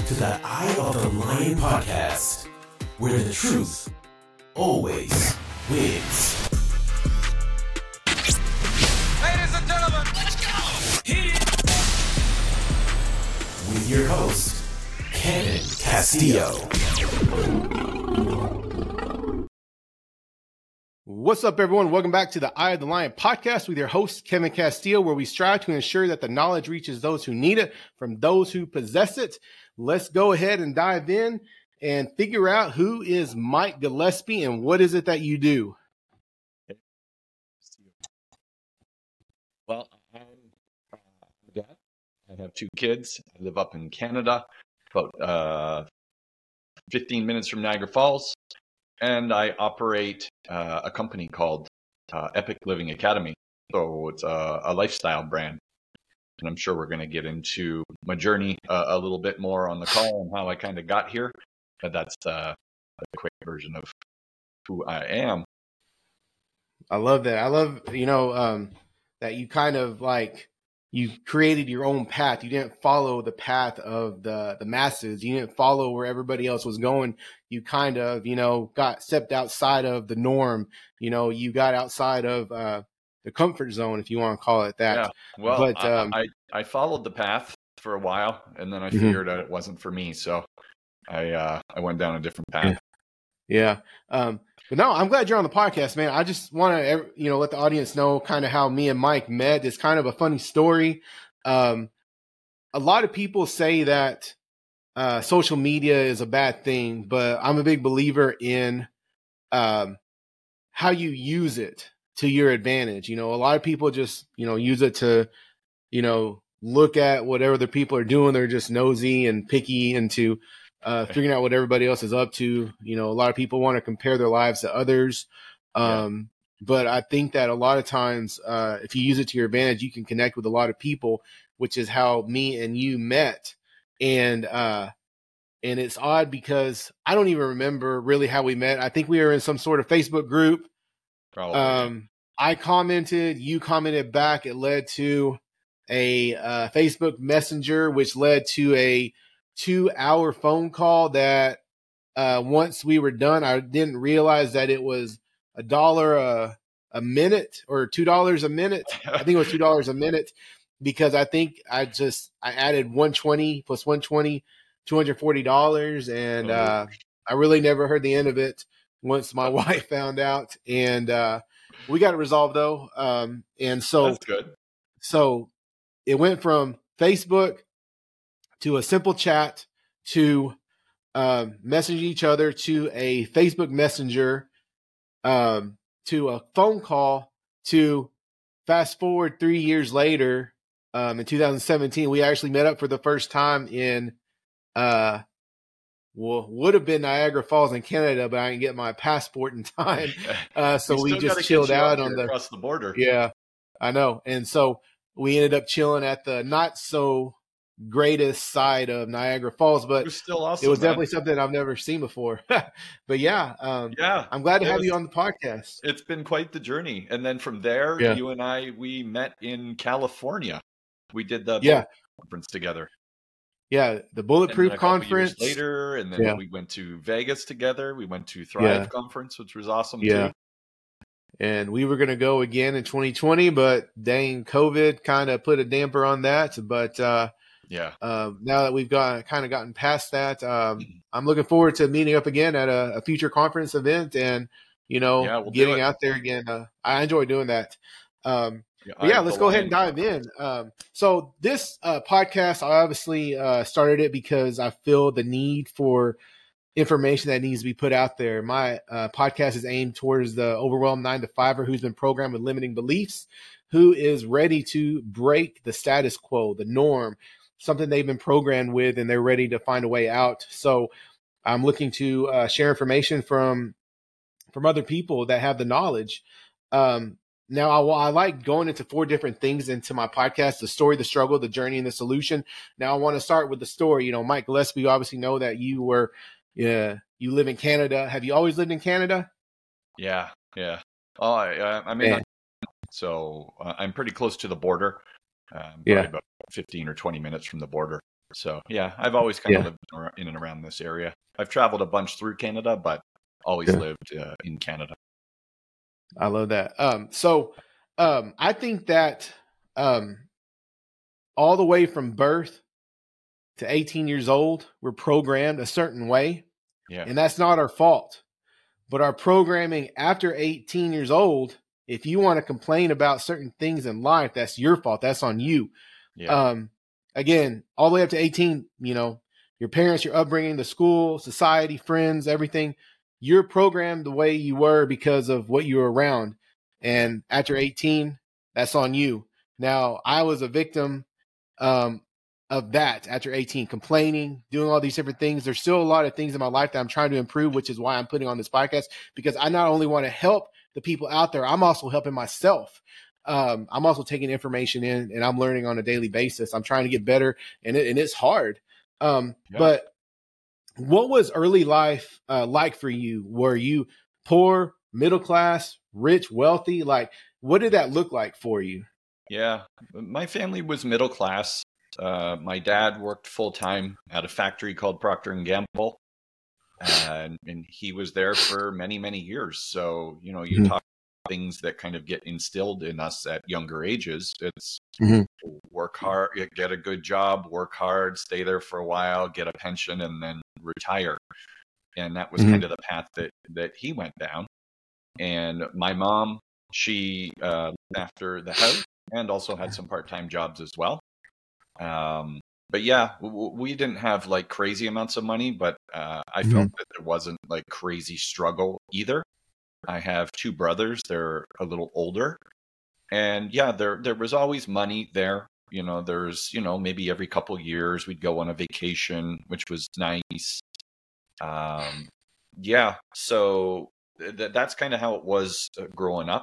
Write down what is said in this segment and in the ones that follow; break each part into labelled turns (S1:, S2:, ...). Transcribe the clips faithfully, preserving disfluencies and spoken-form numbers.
S1: to the Eye of the Lion podcast, where the truth always wins.
S2: Ladies and gentlemen, let's go! Hit it!
S1: With your host, Kevin Castillo.
S3: What's up, everyone? Welcome back to the Eye of the Lion podcast with your host, Kevin Castillo, where we strive to ensure that the knowledge reaches those who need it from those who possess it. Let's go ahead and dive in and figure out who is Mike Gillespie and what is it that you do?
S4: Well, I'm uh, a dad. I have two kids. I live up in Canada, about uh, fifteen minutes from Niagara Falls. And I operate uh, a company called uh, Epic Living Academy. So it's a, a lifestyle brand. And I'm sure we're going to get into my journey uh, a little bit more on the call and how I kind of got here. But that's uh, a quick version of who I am.
S3: I love that. I love, you know, um, that you kind of like, you created your own path. You didn't follow the path of the, the masses. You didn't follow where everybody else was going. You kind of, you know, got stepped outside of the norm. You know, you got outside of uh, the comfort zone, if you want to call it that.
S4: Yeah. Well,
S3: but,
S4: I,
S3: um,
S4: I, I followed the path for a while, and then I
S3: mm-hmm.
S4: figured out it wasn't for me. So I uh, I went down a different path.
S3: Yeah. Um, but no, I'm glad you're on the podcast, man. I just want to, you know, let the audience know kind of how me and Mike met. It's kind of a funny story. Um, a lot of people say that uh, social media is a bad thing, but I'm a big believer in um, how you use it to your advantage. You know, a lot of people just, you know, use it to, you know, look at what other people are doing. They're just nosy and picky into uh, figuring out what everybody else is up to. You know, a lot of people want to compare their lives to others. Um, yeah. But I think that a lot of times, uh, if you use it to your advantage, you can connect with a lot of people, which is how me and you met. And, uh, and it's odd because I don't even remember really how we met. I think we were in some sort of Facebook group.
S4: Probably.
S3: Um, I commented, you commented back. It led to a uh, Facebook Messenger, which led to a two hour phone call that uh, once we were done, I didn't realize that it was a dollar a, a minute or two dollars a minute. I think it was two dollars a minute because I think I just, I added one twenty plus one twenty, two hundred forty dollars. And uh, I really never heard the end of it once my wife found out. And uh, we got it resolved though. Um, and so,
S4: That's good.
S3: So it went from Facebook to a simple chat to um, message each other to a Facebook Messenger um, to a phone call to fast forward three years later um, in two thousand seventeen. We actually met up for the first time in uh, well, would have been Niagara Falls in Canada, but I didn't get my passport in time. Uh, so we just chilled out on the
S4: across the border.
S3: Yeah, I know. And so we ended up chilling at the not so greatest side of Niagara Falls, but
S4: it was still awesome.
S3: It was
S4: man.
S3: definitely something I've never seen before. But yeah, um,
S4: yeah,
S3: I'm glad to have
S4: was,
S3: you on the podcast.
S4: It's been quite the journey. And then from there,
S3: yeah.
S4: you and I, we met in California. We did the
S3: yeah.
S4: conference together.
S3: Yeah, the Bulletproof Conference.
S4: Years later, and then
S3: yeah.
S4: we went to Vegas together. We went to Thrive
S3: yeah.
S4: Conference, which was awesome
S3: yeah.
S4: too.
S3: And we were going to go again in twenty twenty, but dang, COVID kind of put a damper on that. But uh,
S4: yeah,
S3: uh, now that we've got kind of gotten past that, um, I'm looking forward to meeting up again at a, a future conference event and, you know,
S4: yeah, we'll
S3: getting out there again. Uh, I enjoy doing that. Um, yeah, but yeah let's go ahead and dive in. Um, so this uh, podcast, I obviously uh, started it because I feel the need for information that needs to be put out there. My uh, podcast is aimed towards the overwhelmed nine to fiver who's been programmed with limiting beliefs, who is ready to break the status quo, the norm, something they've been programmed with, and they're ready to find a way out. So I'm looking to uh, share information from from other people that have the knowledge. Um, now, I, I like going into four different things into my podcast: the story, the struggle, the journey, and the solution. Now, I want to start with the story. You know, Mike Gillespie, you obviously know that you were Yeah, you live in Canada. Have you always lived in Canada?
S4: Yeah, yeah. Oh, I, uh, I'm in, so uh, I'm pretty close to the border. Um,
S3: yeah,
S4: about fifteen or twenty minutes from the border. So yeah, I've always kind of
S3: Yeah.
S4: lived ar- in and around this area. I've traveled a bunch through Canada, but always
S3: Yeah.
S4: lived uh, in Canada.
S3: I love that. Um, so um, I think that um, all the way from birth to eighteen years old, we're programmed a certain way,
S4: Yeah.
S3: and that's not our fault. But our programming after eighteen years old, if you want to complain about certain things in life, that's your fault. That's on you.
S4: Yeah.
S3: Um, again, all the way up to eighteen, you know, your parents, your upbringing, the school, society, friends, everything, you're programmed the way you were because of what you were around. And after eighteen, that's on you. Now, I was a victim um, of that after eighteen, complaining, doing all these different things. There's still a lot of things in my life that I'm trying to improve, which is why I'm putting on this podcast, because I not only want to help the people out there, I'm also helping myself. Um, I'm also taking information in, and I'm learning on a daily basis. I'm trying to get better, and it, and it's hard. Um,
S4: Yeah.
S3: But what was early life uh, like for you? Were you poor, middle class, rich, wealthy? Like, what did that look like for you?
S4: Yeah. My family was middle class. Uh, my dad worked full time at a factory called Procter and Gamble, and and he was there for many many years. So you know, you
S3: Mhm.
S4: talk about things that kind of get instilled in us at younger ages. It's
S3: Mhm.
S4: work hard, get a good job, work hard, stay there for a while, get a pension, and then retire. And that was
S3: Mhm.
S4: kind of the path that that he went down. And my mom, she uh, looked after the house and also had some part time jobs as well. Um, but yeah, w- we didn't have like crazy amounts of money, but uh, I
S3: Mhm.
S4: felt that there wasn't like crazy struggle either. I have two brothers; they're a little older, and yeah, there there was always money there. You know, there's you know maybe every couple years we'd go on a vacation, which was nice. Um, yeah, so th- that's kind of how it was uh, growing up,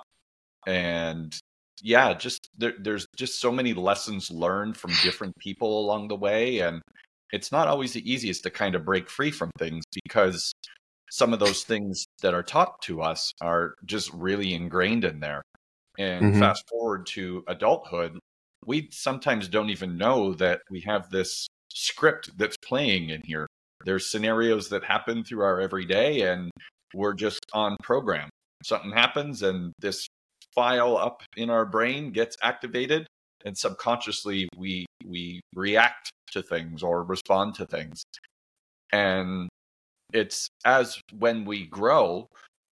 S4: and yeah, just there, there's just so many lessons learned from different people along the way, and it's not always the easiest to kind of break free from things because some of those things that are taught to us are just really ingrained in there. And
S3: Mhm.
S4: fast forward to adulthood, we sometimes don't even know that we have this script that's playing in here. There's scenarios that happen through our everyday, and we're just on program. Something happens, and this file up in our brain gets activated, and subconsciously we we react to things or respond to things. And it's as when we grow,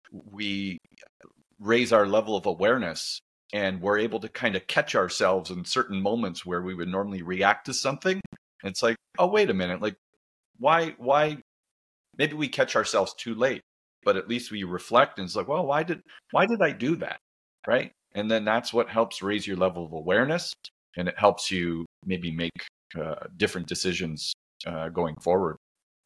S4: we raise our level of awareness, and we're able to kind of catch ourselves in certain moments where we would normally react to something. It's like, oh, wait a minute, like why why maybe we catch ourselves too late, but at least we reflect and it's like, well, why did why did I do that? Right? And then that's what helps raise your level of awareness, and it helps you maybe make uh, different decisions uh, going forward.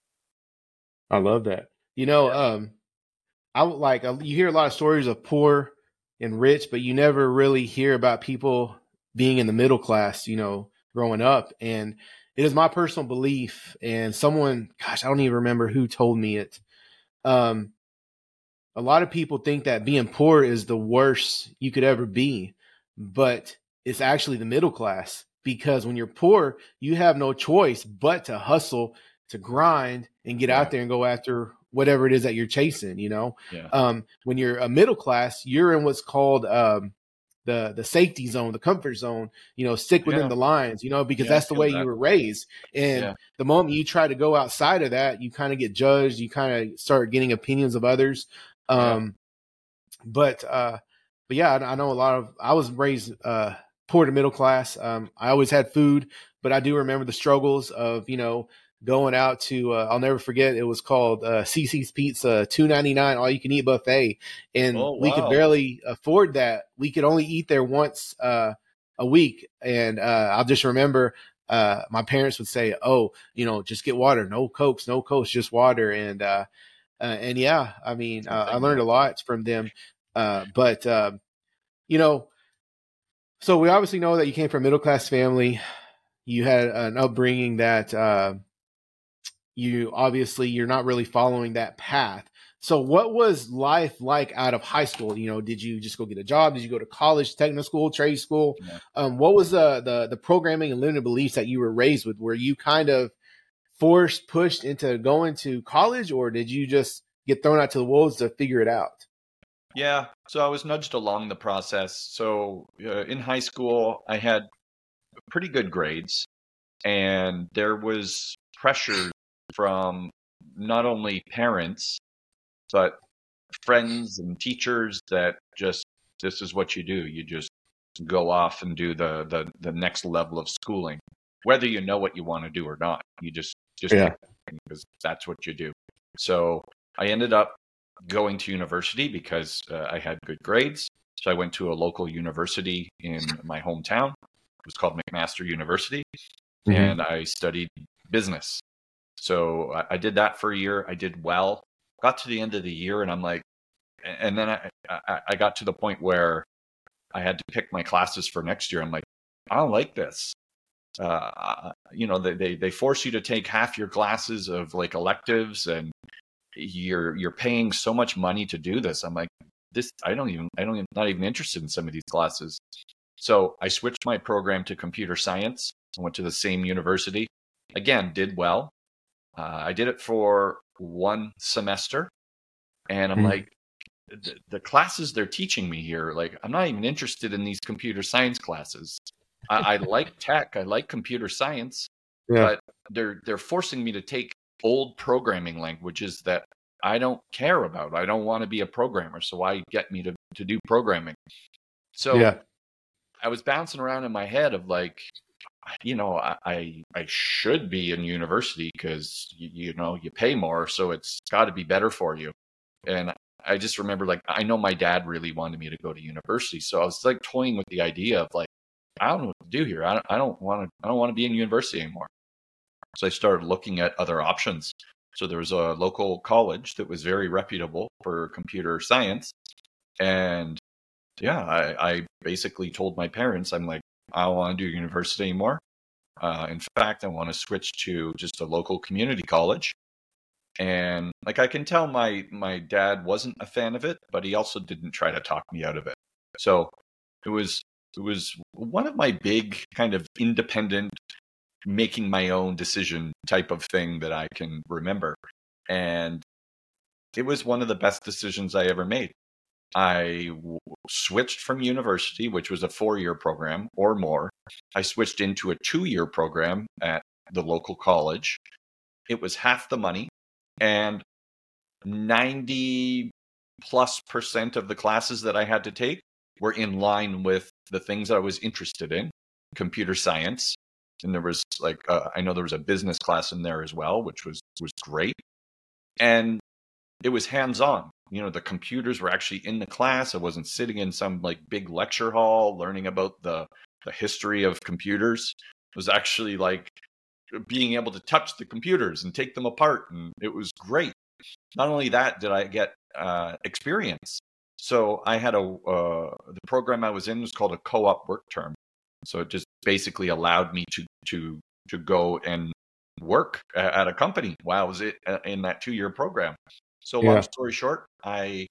S3: I love that. You know,
S4: Yeah.
S3: um, I would like uh, you hear a lot of stories of poor and rich, but you never really hear about people being in the middle class, you know, growing up. And it is my personal belief, and someone, gosh, I don't even remember who told me it. Um, a lot of people think that being poor is the worst you could ever be, but it's actually the middle class, because when you're poor, you have no choice but to hustle, to grind, and get
S4: Yeah.
S3: out there and go after whatever it is that you're chasing. You know,
S4: Yeah.
S3: um, when you're a middle class, you're in what's called um, the the safety zone, the comfort zone. You know, stick within
S4: Yeah.
S3: the lines. You know, because
S4: Yeah, I
S3: that's the
S4: feel
S3: way
S4: that.
S3: you were raised. And
S4: Yeah.
S3: the moment you try to go outside of that, you kind of get judged. You kind of start getting opinions of others.
S4: Yeah.
S3: Um, but uh, but yeah, I, I know a lot of. I was raised uh, poor to middle class. Um, I always had food, but I do remember the struggles of you know going out to. Uh, I'll never forget. It was called uh, C C's Pizza, two ninety nine, all you can eat buffet, and
S4: Oh,
S3: we could
S4: wow.
S3: barely afford that. We could only eat there once uh, a week, and uh, I'll just remember. Uh, my parents would say, "Oh, you know, just get water, no cokes, no cokes, just water." And uh, uh, and yeah, I mean,
S4: Same
S3: uh, I
S4: thing,
S3: learned
S4: yeah.
S3: a lot from them. Uh, but um, you know, so we obviously know that you came from a middle class family. You had an upbringing that uh, you obviously you're not really following that path. So what was life like out of high school? You know, did you just go get a job? Did you go to college, technical school, trade school?
S4: Yeah.
S3: Um, what was the, the, the programming and limited beliefs that you were raised with? Were you kind of forced, pushed into going to college, or did you just get thrown out to the wolves to figure it out?
S4: Yeah, so I was nudged along the process. So uh, in high school, I had pretty good grades, and there was pressure from not only parents, but friends and teachers that just, this is what you do. You just go off and do the, the, the next level of schooling, whether you know what you want to do or not. You just, just
S3: Yeah.
S4: because that's what you do. So I ended up going to university because uh, I had good grades. So I went to a local university in my hometown. It was called McMaster University,
S3: Mhm.
S4: and I studied business. So I, I did that for a year. I did well. Got to the end of the year, and I'm like, and then I, I, I got to the point where I had to pick my classes for next year. I'm like, I don't like this. Uh, you know, they, they they force you to take half your classes of like electives, and you're you're paying so much money to do this. I'm like, this I don't even I don't even not even interested in some of these classes. So I switched my program to computer science. I went to the same university. Again, did well. Uh, I did it for one semester, and I'm
S3: Mhm.
S4: like, the, the classes they're teaching me here, like, I'm not even interested in these computer science classes. I, I like tech, I like computer science,
S3: Yeah.
S4: but they're they're forcing me to take old programming languages that I don't care about. I don't want to be a programmer, so why get me to to do programming? So
S3: Yeah.
S4: I was bouncing around in my head of like, you know, I I, I should be in university because you, you know you pay more, so it's got to be better for you. And I just remember, like, I know my dad really wanted me to go to university, so I was like toying with the idea of like, I don't know what to do here. I don't, I don't want to I don't want to be in university anymore. So I started looking at other options. So there was a local college that was very reputable for computer science, and yeah, I, I basically told my parents, I'm like, I don't want to do university anymore. Uh, in fact, I want to switch to just a local community college. And like, I can tell my my dad wasn't a fan of it, but he also didn't try to talk me out of it. So it was it was one of my big kind of independent, making my own decision type of thing that I can remember. And it was one of the best decisions I ever made. I w- switched from university, which was a four-year program or more. I switched into a two-year program at the local college. It was half the money, and ninety plus percent of the classes that I had to take were in line with the things that I was interested in, computer science. And there was like, uh, I know there was a business class in there as well, which was was great. And it was hands-on. You know, the computers were actually in the class. I wasn't sitting in some like big lecture hall learning about the the history of computers. It was actually like being able to touch the computers and take them apart, and it was great. Not only that, did I get uh, experience. So I had a uh, the program I was in was called a co-op work term. So it just basically allowed me to to to go and work at a company while I was in that two-year program. So long
S3: Yeah.
S4: story short, I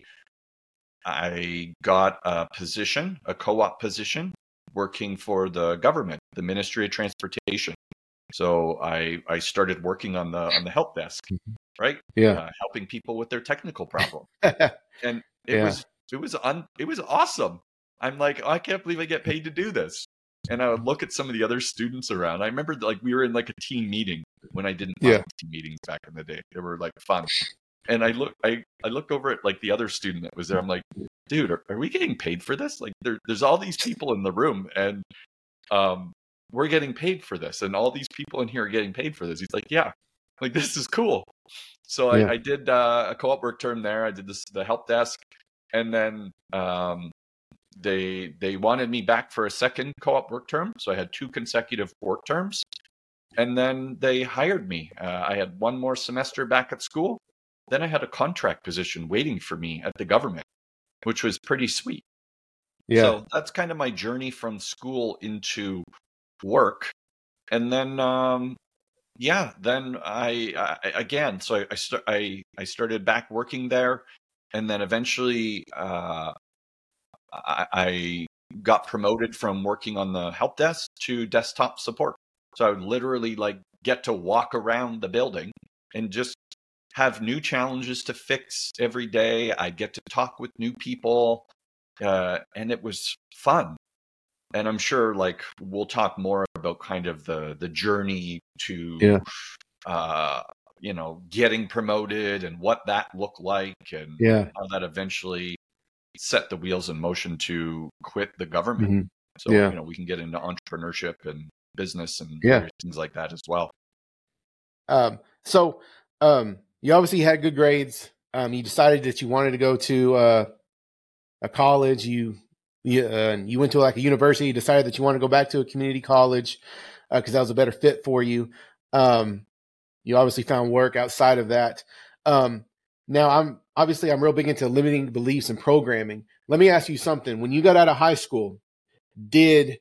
S4: I got a position, a co-op position, working for the government, the Ministry of Transportation. So I I started working on the on the help desk, right?
S3: Yeah.
S4: Uh, helping people with their technical problem, and it
S3: Yeah.
S4: was it was un, it was awesome. I'm like, oh, I can't believe I get paid to do this. And I would look at some of the other students around. I remember like we were in like a team meeting when I didn't
S3: Yeah.
S4: mind team meetings back in the day. They were like fun. And I look, I, I looked over at like the other student that was there. I'm like, dude, are, are we getting paid for this? Like, there, there's all these people in the room, and um, we're getting paid for this, and all these people in here are getting paid for this. He's like, yeah, like this is cool. So
S3: Yeah.
S4: I, I did uh, a co-op work term there. I did this the help desk, and then um, they they wanted me back for a second co-op work term. So I had two consecutive work terms, and then they hired me. Uh, I had one more semester back at school. Then I had a contract position waiting for me at the government, which was pretty sweet.
S3: Yeah.
S4: So that's kind of my journey from school into work. And then um, yeah, then I, I again, so I I, st- I I started back working there, and then eventually uh, I, I got promoted from working on the help desk to desktop support. So I would literally like get to walk around the building and just have new challenges to fix every day. I'd get to talk with new people, uh, and it was fun. And I'm sure like we'll talk more about kind of the the journey to
S3: Yeah.
S4: uh, you know, getting promoted and what that looked like, and
S3: Yeah.
S4: how that eventually set the wheels in motion to quit the government.
S3: hmm
S4: So,
S3: Yeah.
S4: you know, we can get into entrepreneurship and business and
S3: Yeah.
S4: various things like that as well.
S3: Um, so um, you obviously had good grades. Um, you decided that you wanted to go to uh, a college. You you, uh, you went to like a university. You decided that you wanted to go back to a community college because that was a better fit for you. Um, you obviously found work outside of that. Um, now I'm obviously I'm real big into limiting beliefs and programming. Let me ask you something. When you got out of high school, did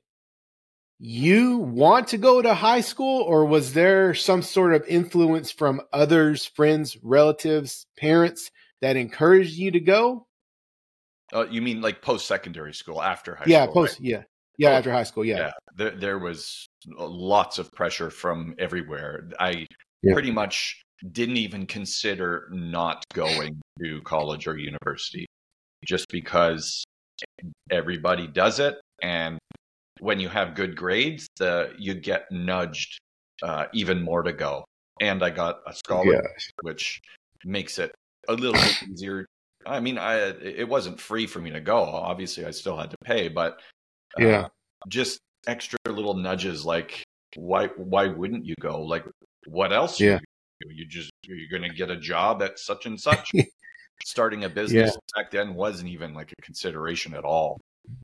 S3: you want to go to high school, or was there some sort of influence from others, friends, relatives, parents that encouraged you to go?
S4: Uh, you mean like post-secondary school after high
S3: Yeah,
S4: school,
S3: post,
S4: right?
S3: yeah, yeah,
S4: Oh,
S3: after high school, yeah,
S4: yeah. There, there was lots of pressure from everywhere. I
S3: yeah,
S4: pretty much didn't even consider not going to college or university just because everybody does it. And when you have good grades, the, you get nudged uh, even more to go. And I got a scholarship,
S3: yeah,
S4: which makes it a little bit easier. I mean, I it wasn't free for me to go. Obviously, I still had to pay, but uh,
S3: yeah,
S4: just extra little nudges like why why wouldn't you go? Like what else are you
S3: yeah,
S4: gonna do? You just you're going to get a job at such and such. Starting a
S3: yeah,
S4: business back then wasn't even like a consideration at all.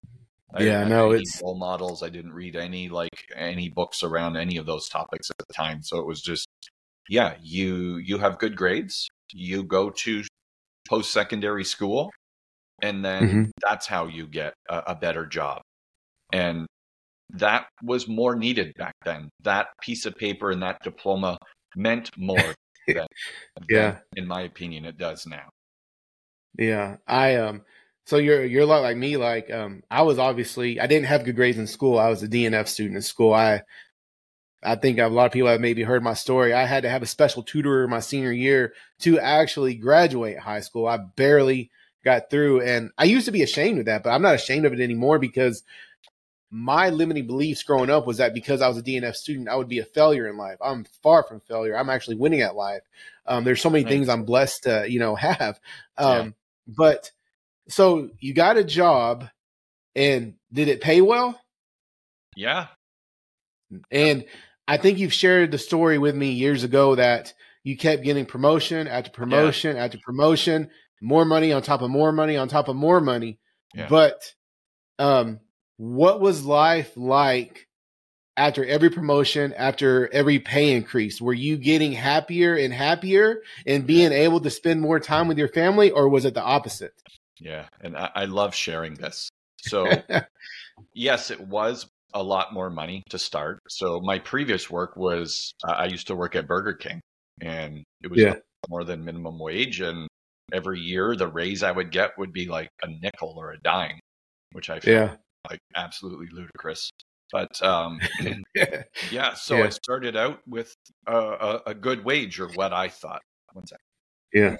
S4: I didn't
S3: yeah.
S4: have
S3: No,
S4: any
S3: it's
S4: role models. I didn't read any like any books around any of those topics at the time. So it was just, yeah, you you have good grades, you go to post-secondary school, and then
S3: mhm.
S4: that's how you get a, a better job. And that was more needed back then. That piece of paper and that diploma meant more than, than
S3: Yeah,
S4: in my opinion, it does now.
S3: yeah. I um. So you're you're a lot like me. Like um, I was obviously I didn't have good grades in school. I was a D N F student in school. I I think a lot of people have maybe heard my story. I had to have a special tutor my senior year to actually graduate high school. I barely got through, and I used to be ashamed of that, but I'm not ashamed of it anymore because my limiting beliefs growing up was that because I was a D N F student, I would be a failure in life. I'm far from failure. I'm actually winning at life. Um, there's so many things
S4: Nice.
S3: I'm blessed to, you know, have.
S4: Yeah.
S3: Um, but so you got a job, and did it pay well?
S4: Yeah.
S3: And I think you've shared the story with me years ago that you kept getting promotion after promotion after promotion, more money on top of more money on top of more money.
S4: Yeah.
S3: But um, what was life like after every promotion, after every pay increase? Were you getting happier and happier and being able to spend more time with your family, or was it the opposite?
S4: Yeah. And I, I love sharing this. So yes, it was a lot more money to start. So my previous work was uh, I used to work at Burger King, and it was
S3: Yeah.
S4: more than minimum wage. And every year the raise I would get would be like a nickel or a dime, which I felt
S3: Yeah.
S4: like absolutely ludicrous. But um,
S3: Yeah.
S4: yeah, so
S3: Yeah.
S4: I started out with a, a, a good wage, or what I thought. One second.
S3: Yeah.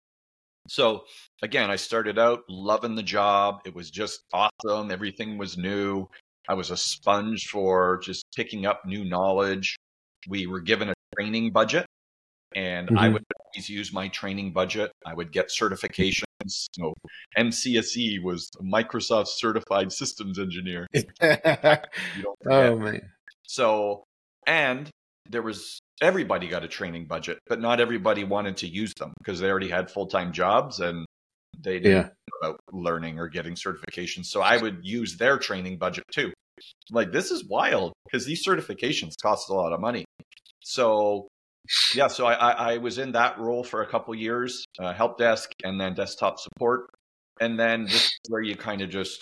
S4: So again, I started out loving the job. It was just awesome. Everything was new. I was a sponge for just picking up new knowledge. We were given a training budget, and I
S3: Mhm.
S4: would always use my training budget. I would get certifications. So M C S E was Microsoft Certified Systems Engineer. You don't forget.
S3: Oh man.
S4: So, and there was everybody got a training budget, but not everybody wanted to use them because they already had full-time jobs and they didn't
S3: Yeah.
S4: know about learning or getting certifications. So I would use their training budget too. Like, this is wild because these certifications cost a lot of money. So yeah, so I, I, I was in that role for a couple years, uh, help desk and then desktop support. And then this is where you kind of just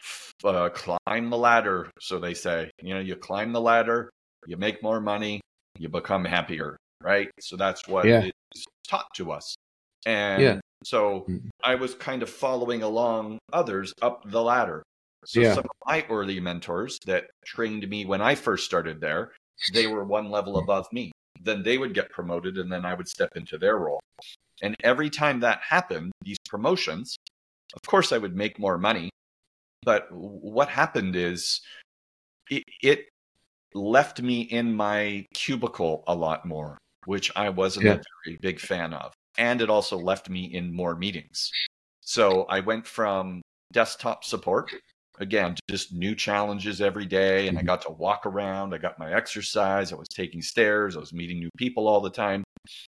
S4: uh, climb the ladder, so they say. You know, you climb the ladder, you make more money, you become happier, right? So that's what
S3: Yeah.
S4: is taught to us. And
S3: Yeah.
S4: so
S3: Mhm.
S4: I was kind of following along others up the ladder. So
S3: Yeah.
S4: some of my early mentors that trained me when I first started there, they were one level above me. Then they would get promoted, and then I would step into their role. And every time that happened, these promotions, of course, I would make more money. But what happened is it, it left me in my cubicle a lot more, which I wasn't
S3: Yeah.
S4: a very big fan of. And it also left me in more meetings. So I went from desktop support, again, just new challenges every day. And I got to walk around. I got my exercise. I was taking stairs. I was meeting new people all the time.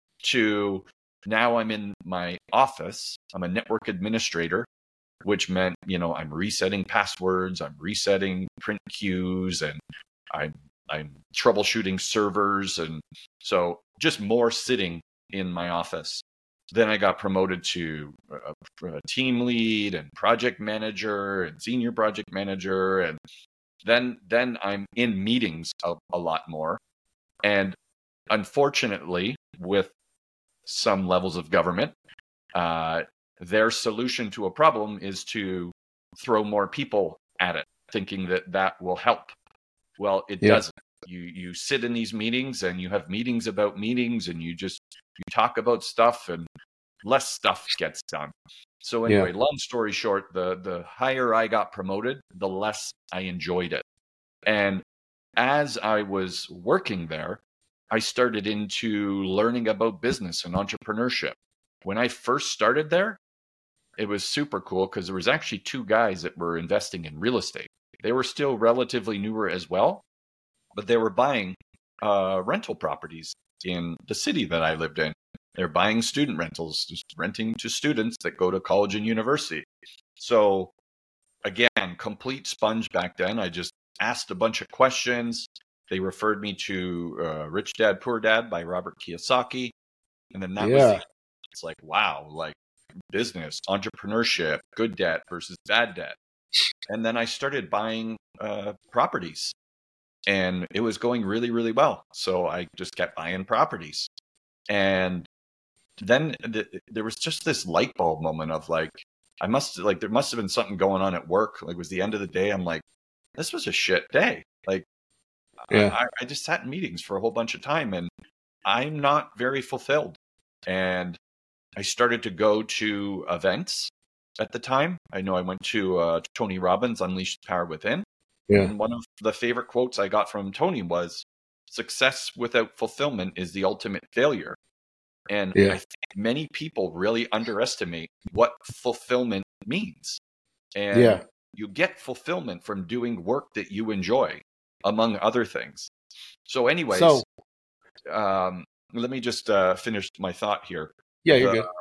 S4: To now I'm in my office. I'm a network administrator, which meant, you know, I'm resetting passwords. I'm resetting print queues, and I'm I'm troubleshooting servers, and so just more sitting in my office. Then I got promoted to a, a team lead and project manager and senior project manager, and then then I'm in meetings a, a lot more. And unfortunately, with some levels of government, uh, their solution to a problem is to throw more people at it, thinking that that will help. Well, it
S3: Yeah.
S4: doesn't. You you sit in these meetings, and you have meetings about meetings, and you just you talk about stuff, and less stuff gets done. So anyway,
S3: Yeah.
S4: long story short, the the higher I got promoted, the less I enjoyed it. And as I was working there, I started into learning about business and entrepreneurship. When I first started there, it was super cool because there was actually two guys that were investing in real estate. They were still relatively newer as well, but they were buying uh, rental properties in the city that I lived in. They're buying student rentals, just renting to students that go to college and university. So again, complete sponge back then. I just asked a bunch of questions. They referred me to uh, Rich Dad, Poor Dad by Robert Kiyosaki. And then that was
S3: Yeah.
S4: the, it's like, wow, like business, entrepreneurship, good debt versus bad debt. And then I started buying uh, properties, and it was going really, really well. So I just kept buying properties. And then th- there was just this light bulb moment of like, I must like, there must have been something going on at work. Like it was the end of the day. I'm like, this was a shit day. Like
S3: Yeah.
S4: I, I just sat in meetings for a whole bunch of time, and I'm not very fulfilled. And I started to go to events at the time. I know I went to uh, Tony Robbins' Unleash the Power Within.
S3: Yeah.
S4: And one of the favorite quotes I got from Tony was, success without fulfillment is the ultimate failure. And
S3: Yeah.
S4: I think many people really underestimate what fulfillment means. And
S3: Yeah.
S4: you get fulfillment from doing work that you enjoy, among other things. So anyways,
S3: So
S4: um, let me just uh, finish my thought here.
S3: yeah, you're
S4: the,
S3: good.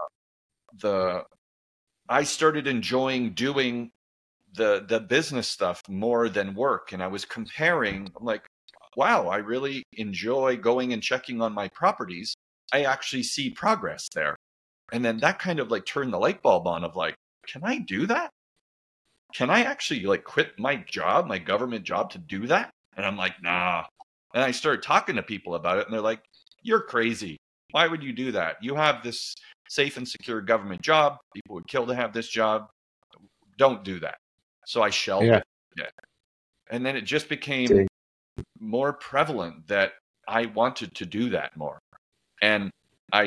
S4: the I started enjoying doing the the business stuff more than work, and I was comparing. I'm like, wow, I really enjoy going and checking on my properties. I actually see progress there. And then that kind of like turned the light bulb on of like, can I do that? Can I actually like quit my job, my government job to do that? And I'm like, nah. And I started talking to people about it, and they're like, you're crazy. Why would you do that? You have this safe and secure government job. People would kill to have this job. Don't do that. So I shelved
S3: Yeah.
S4: it. And then it just became
S3: See.
S4: more prevalent that I wanted to do that more. And I,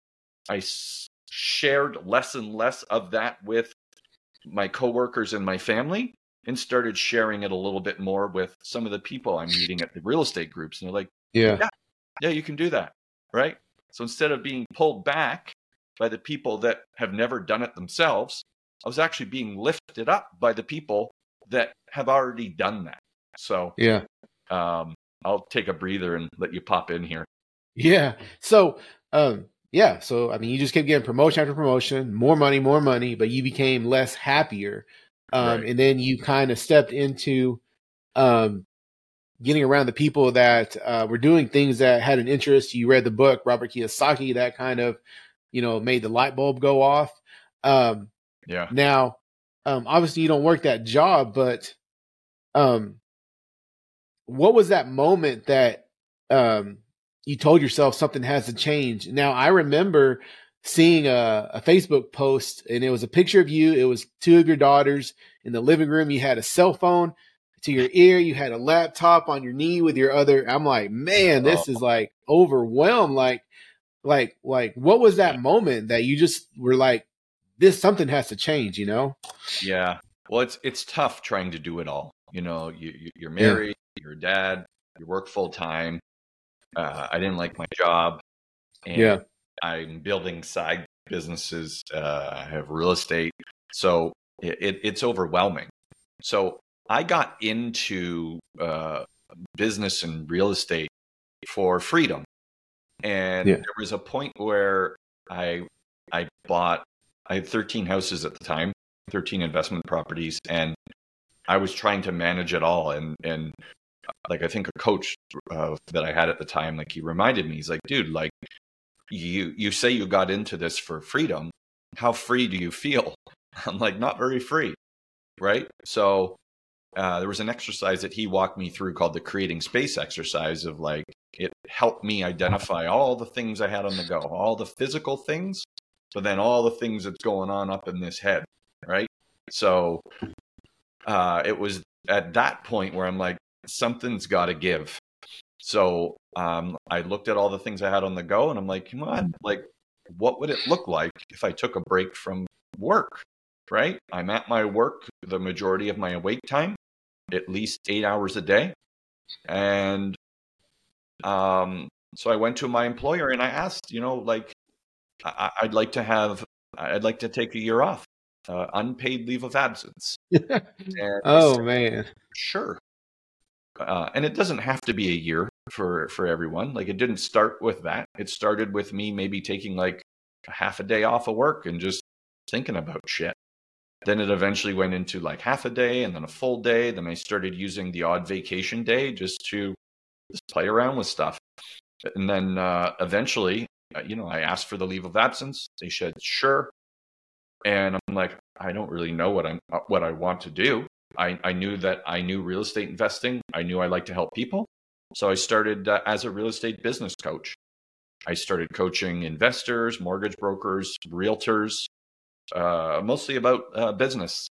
S4: I shared less and less of that with my coworkers and my family, and started sharing it a little bit more with some of the people I'm meeting at the real estate groups. And they're like,
S3: Yeah.
S4: yeah, yeah, you can do that. Right. So instead of being pulled back by the people that have never done it themselves, I was actually being lifted up by the people that have already done that. So
S3: Yeah.
S4: um, I'll take a breather and let you pop in here.
S3: Yeah. So, um, yeah. So, I mean, you just kept getting promotion after promotion, more money, more money, but you became less happier. Um,
S4: Right.
S3: And then you kind of stepped into um, getting around the people that uh, were doing things that had an interest. You read the book, Robert Kiyosaki, that kind of, you know, made the light bulb go off. Um,
S4: Yeah.
S3: now, um, obviously, you don't work that job, but um, what was that moment that um, you told yourself something has to change. Now, I remember seeing a, a Facebook post, and it was a picture of you. It was two of your daughters in the living room. You had a cell phone to your ear. You had a laptop on your knee with your other. I'm like, man, this
S4: Oh.
S3: is like overwhelmed. Like, like, like, what was that moment that you just were like, this, something has to change, you know?
S4: Yeah. Well, it's it's tough trying to do it all. You know, you, you you're married, you're a dad, you work full time. Uh, I didn't like my job, and
S3: Yeah.
S4: I'm building side businesses. Uh, I have real estate, so it, it, it's overwhelming. So I got into uh, business and real estate for freedom, and
S3: Yeah.
S4: there was a point where I I bought. I had thirteen houses at the time, thirteen investment properties, and I was trying to manage it all. And and like I think a coach uh, that I had at the time, like he reminded me, he's like, dude, like you you say you got into this for freedom. How free do you feel? I'm like, not very free, right? So uh, there was an exercise that he walked me through called the creating space exercise of like, it helped me identify all the things I had on the go, all the physical things, but then all the things that's going on up in this head, right? So uh, it was at that point where I'm like, something's got to give. So um, I looked at all the things I had on the go, and I'm like, come on, like, what would it look like if I took a break from work, right? I'm at my work the majority of my awake time, at least eight hours a day. And um, so I went to my employer and I asked, you know, like, I- I'd like to have, I'd like to take a year off, uh, unpaid leave of absence. And they
S3: Oh,
S4: said,
S3: man.
S4: sure. Uh, and it doesn't have to be a year for, for everyone. Like, it didn't start with that. It started with me maybe taking like a half a day off of work and just thinking about shit. Then it eventually went into like half a day and then a full day. Then I started using the odd vacation day just to just play around with stuff. And then uh, eventually, uh, you know, I asked for the leave of absence. They said, sure. And I'm like, I don't really know what I'm, what I want to do. I, I knew that I knew real estate investing. I knew I liked to help people. So I started uh, as a real estate business coach. I started coaching investors, mortgage brokers, realtors, uh, mostly about uh, business.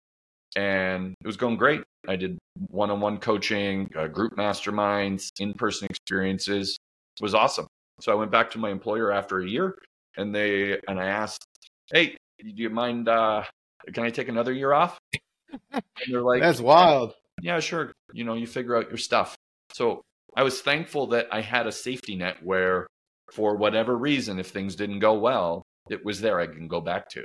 S4: And it was going great. I did one-on-one coaching, uh, group masterminds, in-person experiences. It was awesome. So I went back to my employer after a year, and they and I asked, hey, do you mind, uh, can I take another year off? And they're like,
S3: That's wild.
S4: yeah, sure. You know, you figure out your stuff. So I was thankful that I had a safety net where, for whatever reason, if things didn't go well, it was there I can go back to.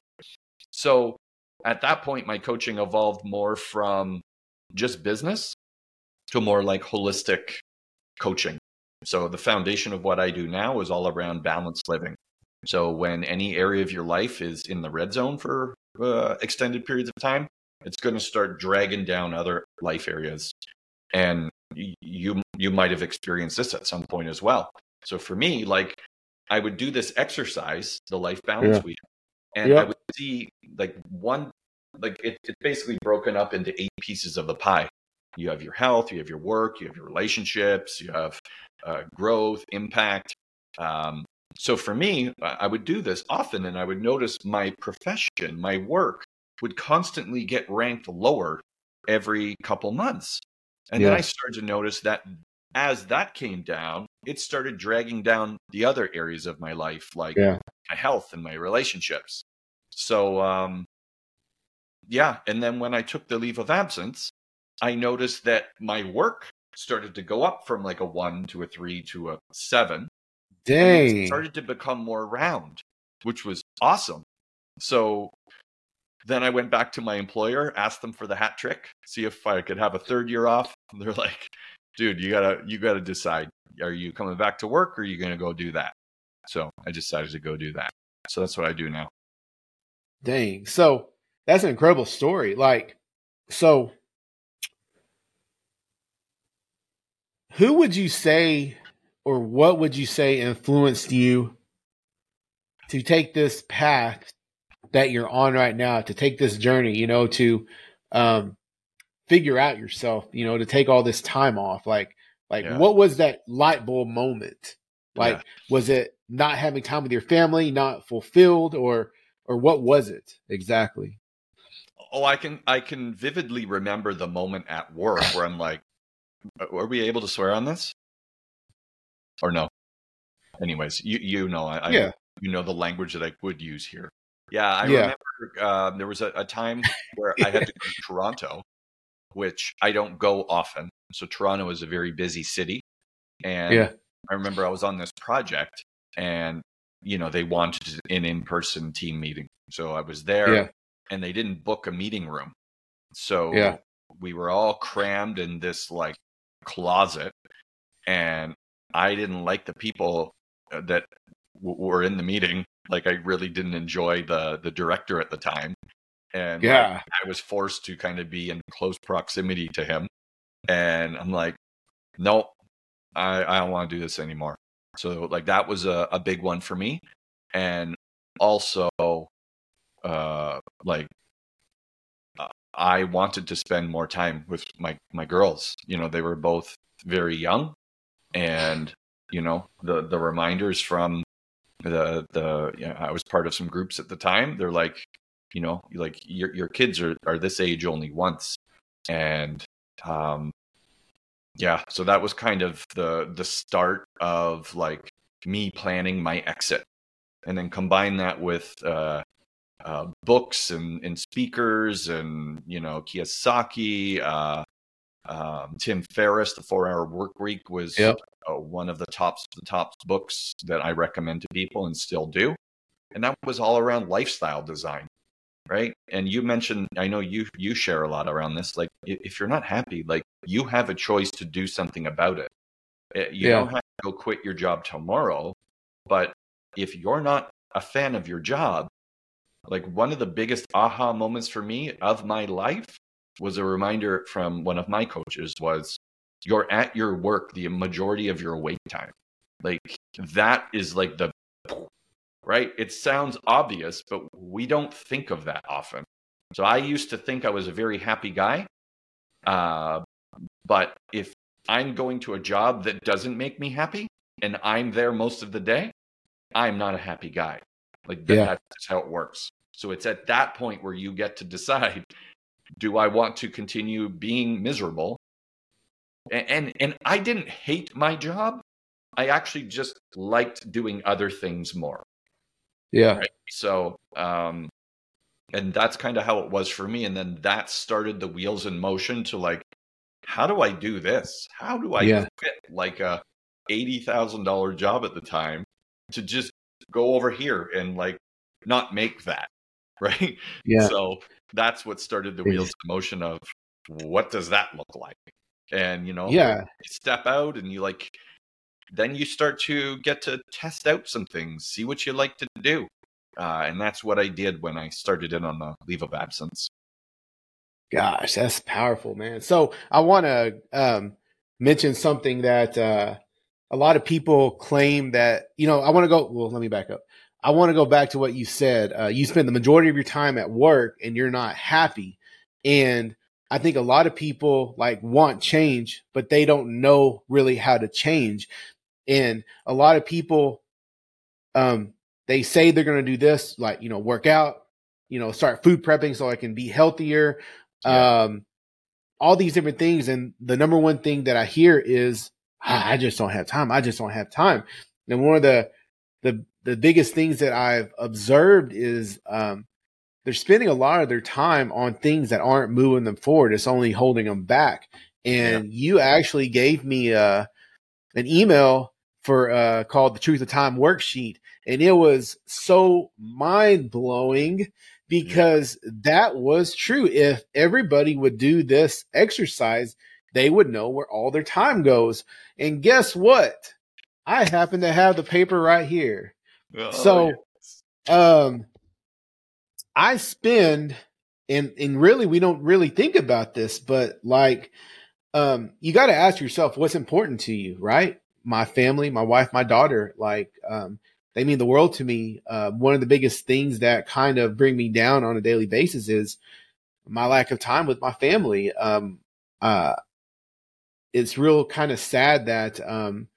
S4: So at that point, my coaching evolved more from just business to more like holistic coaching. So the foundation of what I do now is all around balanced living. So when any area of your life is in the red zone for uh, extended periods of time, it's going to start dragging down other life areas. And you you might have experienced this at some point as well. So for me, like, I would do this exercise, the life balance
S3: Yeah.
S4: wheel, and
S3: Yeah.
S4: I would see like one, like it, it's basically broken up into eight pieces of the pie. You have your health, you have your work, you have your relationships, you have uh, growth, impact. Um, so for me, I would do this often, and I would notice my profession, my work, would constantly get ranked lower every couple months. And
S3: Yeah.
S4: then I started to notice that as that came down, it started dragging down the other areas of my life, like
S3: Yeah.
S4: my health and my relationships. So, um, yeah. And then when I took the leave of absence, I noticed that my work started to go up from like a one to a three to a seven. And it
S3: Dang.
S4: started to become more round, which was awesome. So then I went back to my employer, asked them for the hat trick, see if I could have a third year off. And they're like, dude, you gotta, you gotta decide. Are you coming back to work or are you going to go do that? So I decided to go do that. So that's what I do now.
S3: Dang. So that's an incredible story. Like, so who would you say, or what would you say influenced you to take this path that you're on right now, to take this journey, you know, to um, figure out yourself, you know, to take all this time off? Like, like
S4: Yeah.
S3: what was that light bulb moment? Like,
S4: Yeah.
S3: was it not having time with your family, not fulfilled, or or what was it exactly?
S4: Oh, I can I can vividly remember the moment at work where I'm like, are we able to swear on this? Or no? Anyways, you you know I,
S3: Yeah.
S4: I you know the language that I would use here. Yeah, I
S3: Yeah.
S4: remember um, there was a, a time where I had to go to Toronto, which I don't go often. So Toronto is a very busy city, and
S3: Yeah.
S4: I remember I was on this project, and you know they wanted an in-person team meeting, so I was there,
S3: Yeah.
S4: and they didn't book a meeting room,
S3: Yeah.
S4: so we were all crammed in this like closet, and I didn't like the people that w- were in the meeting. Like I really didn't enjoy the the director at the time, and like
S3: Yeah.
S4: I was forced to kind of be in close proximity to him, and I'm like, no, I I don't want to do this anymore. So like that was a, a big one for me, and also uh like uh, I wanted to spend more time with my my girls. You know, they were both very young, and you know the the reminders from the the you know, I was part of some groups at the time. They're like, you know, like your your kids are are this age only once, and um yeah, so that was kind of the the start of like me planning my exit, and then combine that with uh, uh, books and, and speakers, and you know Kiyosaki, uh, um, Tim Ferriss, The Four Hour Work Week was
S3: Yep.
S4: uh, one of the top the top books that I recommend to people and still do, and that was all around lifestyle design, right? And you mentioned, I know you you share a lot around this. Like, if you're not happy, like you have a choice to do something about it. Uh, You
S3: Yeah.
S4: don't have to go quit your job tomorrow, but if you're not a fan of your job, like one of the biggest aha moments for me of my life was a reminder from one of my coaches was you're at your work the majority of your wait time. Like that is like the right? It sounds obvious, but we don't think of that often. So I used to think I was a very happy guy. Uh, but if I'm going to a job that doesn't make me happy and I'm there most of the day, I'm not a happy guy. Like that,
S3: Yeah.
S4: that's how it works. So it's at that point where you get to decide, do I want to continue being miserable? And, and, and I didn't hate my job. I actually just liked doing other things more.
S3: Yeah.
S4: Right. So, um, and that's kind of how it was for me. And then that started the wheels in motion to like, how do I do this? How do I
S3: Yeah.
S4: quit like a eighty thousand dollars job at the time to just go over here and like not make that, right?
S3: Yeah.
S4: So that's what started the wheels in motion of what does that look like? And, you know,
S3: Yeah.
S4: you step out and you like, then you start to get to test out some things, see what you like to do. Uh, and that's what I did when I started in on the leave of absence.
S3: Gosh, that's powerful, man. So I want to um, mention something that uh, a lot of people claim that, you know, I want to go, well, let me back up. I want to go back to what you said. Uh, you spend the majority of your time at work and you're not happy. And I think a lot of people like want change, but they don't know really how to change. And a lot of people, um, they say they're going to do this, like, you know, work out, you know, start food prepping so I can be healthier.
S4: Yeah.
S3: Um, all these different things. And the number one thing that I hear is, ah, I just don't have time. I just don't have time. And one of the, the, the biggest things that I've observed is, um, they're spending a lot of their time on things that aren't moving them forward. It's only holding them back. And yeah. You actually gave me, uh, an email for, uh, called the Truth of Time worksheet. And it was so mind blowing, because that was true. If everybody would do this exercise, they would know where all their time goes. And guess what? I happen to have the paper right here. Oh, so, yes. um, I spend, and, and really, we don't really think about this, but like, um, you got to ask yourself what's important to you, right? My family, my wife, my daughter, like, um, they mean the world to me. Uh, one of the biggest things that kind of bring me down on a daily basis is my lack of time with my family. Um, uh, it's real kind of sad that um,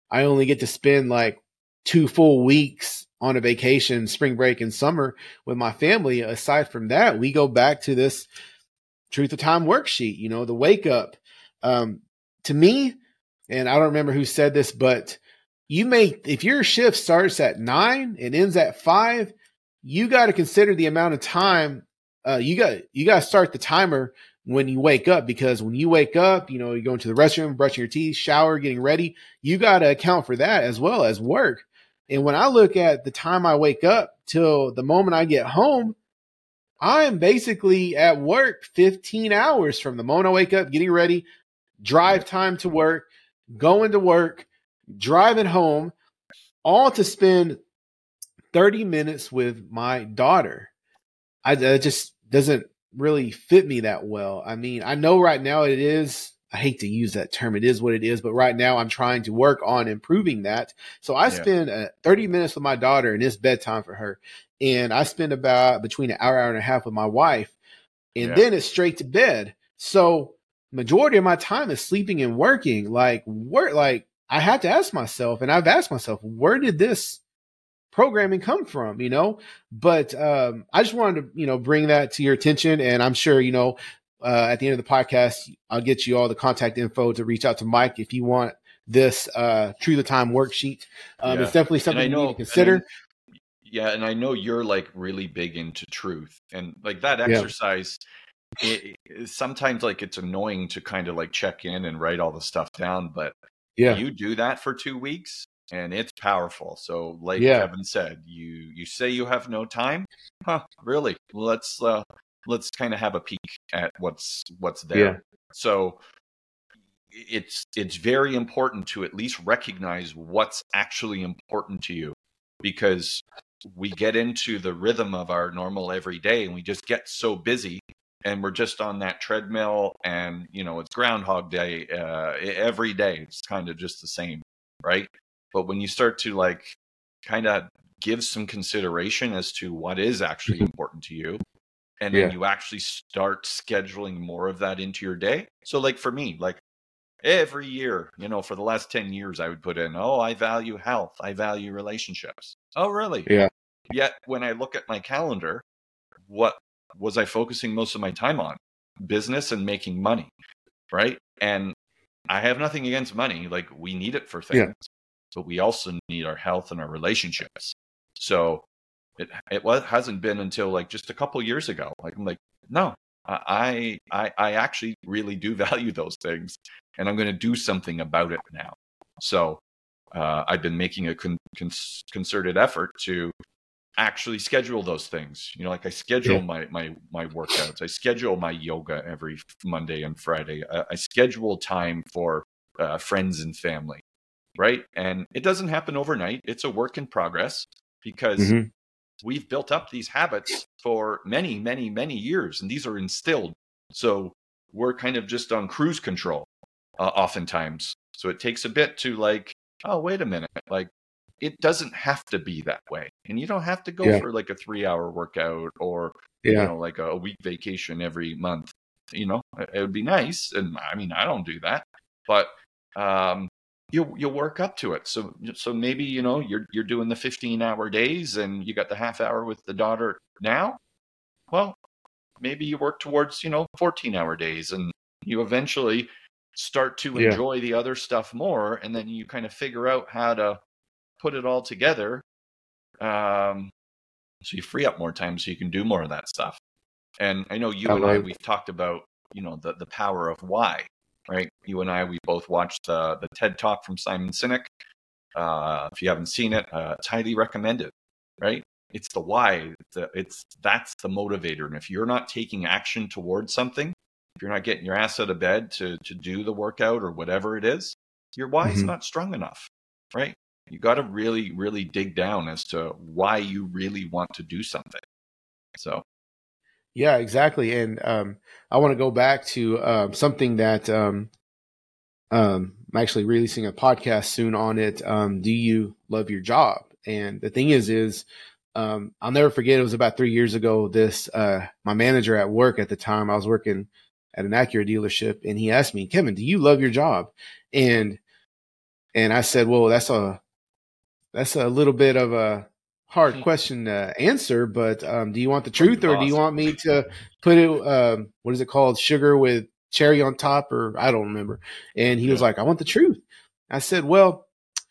S3: I only get to spend like two full weeks on a vacation, spring break and summer with my family. Aside from that, we go back to this truth of time worksheet, you know, the wake up. Um, to me, and I don't remember who said this, but you may, if your shift starts at nine and ends at five, you got to consider the amount of time. Uh, you got, you got to start the timer when you wake up, because when you wake up, you know, you're going to the restroom, brushing your teeth, shower, getting ready, you got to account for that as well as work. And when I look at the time I wake up till the moment I get home, I'm basically at work fifteen hours from the moment I wake up, getting ready, drive time to work, going to work, driving home, all to spend thirty minutes with my daughter. I, it just doesn't really fit me that well. I mean, I know right now it is, I hate to use that term, it is what it is, but right now I'm trying to work on improving that. So I yeah. spend uh, thirty minutes with my daughter, and it's bedtime for her. And I spend about between an hour, hour and a half with my wife, and yeah. then it's straight to bed. So majority of my time is sleeping and working. Like work, like I have to ask myself, and I've asked myself, where did this programming come from? You know, but um, I just wanted to, you know, bring that to your attention. And I'm sure, you know, uh, at the end of the podcast, I'll get you all the contact info to reach out to Mike if you want this uh, True the Time worksheet. Um, yeah. It's definitely something know, you need to consider.
S4: Yeah, and I know you're like really big into truth, and like that exercise, yeah. it, it, sometimes like it's annoying to kind of like check in and write all the stuff down, but yeah, you do that for two weeks and it's powerful. So like yeah. Kevin said, you you say you have no time, huh? Really? Let's uh, let's kind of have a peek at what's what's there. Yeah. So it's it's very important to at least recognize what's actually important to you, because we get into the rhythm of our normal everyday and we just get so busy and we're just on that treadmill, and, you know, it's Groundhog Day uh, every day. It's kind of just the same, right? But when you start to like kind of give some consideration as to what is actually important to you, and then yeah. you actually start scheduling more of that into your day. So like for me, like every year, you know, for the last ten years, I would put in, oh, I value health. I value relationships. Oh, really?
S3: Yeah.
S4: Yet when I look at my calendar, what was I focusing most of my time on? Business and making money, right? And I have nothing against money. Like, we need it for things, yeah. but we also need our health and our relationships. So it it was, hasn't been until like just a couple years ago. Like, I'm like, no, I I I actually really do value those things, and I'm going to do something about it now. So uh, I've been making a con- con- concerted effort to actually schedule those things. You know, like I schedule yeah. my my my workouts. I schedule my yoga every Monday and Friday. I, I schedule time for uh, friends and family, right? And it doesn't happen overnight. It's a work in progress, because mm-hmm. we've built up these habits for many, many, many years, and these are instilled. So we're kind of just on cruise control uh, oftentimes. So it takes a bit to like, oh, wait a minute, like, it doesn't have to be that way. And you don't have to go yeah. for like a three hour workout or, yeah. you know, like a week vacation every month. You know, it would be nice. And I mean, I don't do that, but um, you you work up to it. So so maybe, you know, you're you're doing the fifteen hour days and you got the half hour with the daughter now. Well, maybe you work towards, you know, fourteen hour days, and you eventually start to yeah. enjoy the other stuff more. And then you kind of figure out how to put it all together, um, so you free up more time so you can do more of that stuff. And I know you I and like- I, we've talked about, you know, the, the power of why, right? You and I, we both watched the, the TED Talk from Simon Sinek. Uh, if you haven't seen it, uh, it's highly recommended, right? It's the why. The, it's that's the motivator. And if you're not taking action towards something, if you're not getting your ass out of bed to to do the workout or whatever it is, your why is mm-hmm. not strong enough, right? You got to really, really dig down as to why you really want to do something. So,
S3: yeah, exactly. And um, I want to go back to um, something that um, um, I'm actually releasing a podcast soon on it. Um, do you love your job? And the thing is, is um, I'll never forget. It was about three years ago. This uh, my manager at work at the time, I was working at an Acura dealership, and he asked me, Kevin, do you love your job? And And I said, well, that's a, that's a little bit of a hard question to answer, but um, do you want the truth or do you want me to put it, um, what is it called? Sugar with cherry on top, or I don't remember. And he yeah. was like, I want the truth. I said, well,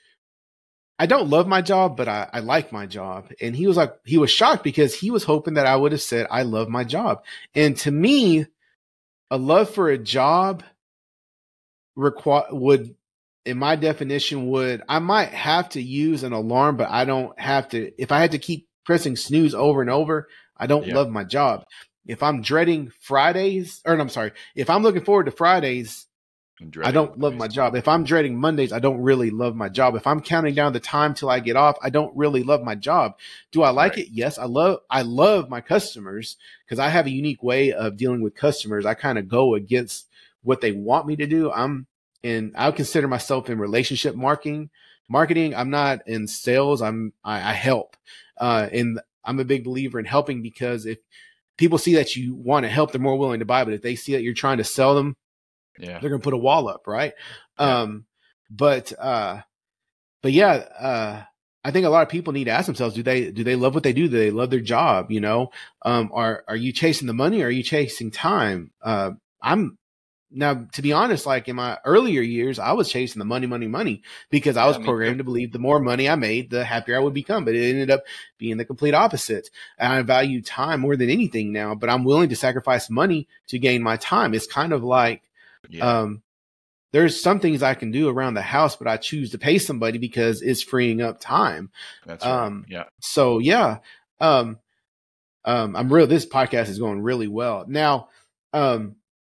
S3: I don't love my job, but I, I like my job. And he was like, he was shocked because he was hoping that I would have said, I love my job. And to me, a love for a job require would, in my definition, would, I might have to use an alarm, but I don't have to, if I had to keep pressing snooze over and over, I don't yeah. love my job. If I'm dreading Fridays, or no, I'm sorry, if I'm looking forward to Fridays, I don't love my job. If I'm dreading Mondays, I don't really love my job. If I'm counting down the time till I get off, I don't really love my job. Do I like right. it? Yes, I love I love my customers because I have a unique way of dealing with customers. I kind of go against what they want me to do. I'm and I would consider myself in relationship marketing. Marketing. I'm not in sales. I'm I, I help. Uh, and I'm a big believer in helping because if people see that you want to help, they're more willing to buy. But if they see that you're trying to sell them, yeah, they're going to put a wall up. Right. Yeah. Um, but, uh, but yeah, uh, I think a lot of people need to ask themselves, do they, do they love what they do? Do they love their job? You know, um, are, are you chasing the money? Or are you chasing time? Uh, I'm now, to be honest, like in my earlier years, I was chasing the money, money, money, because I was yeah, programmed too. to believe the more money I made, the happier I would become. But it ended up being the complete opposite. And I value time more than anything now, but I'm willing to sacrifice money to gain my time. It's kind of like, yeah. um, there's some things I can do around the house, but I choose to pay somebody because it's freeing up time.
S4: That's right.
S3: Um,
S4: yeah.
S3: So yeah, um, um, I'm real. This podcast is going really well now. Um,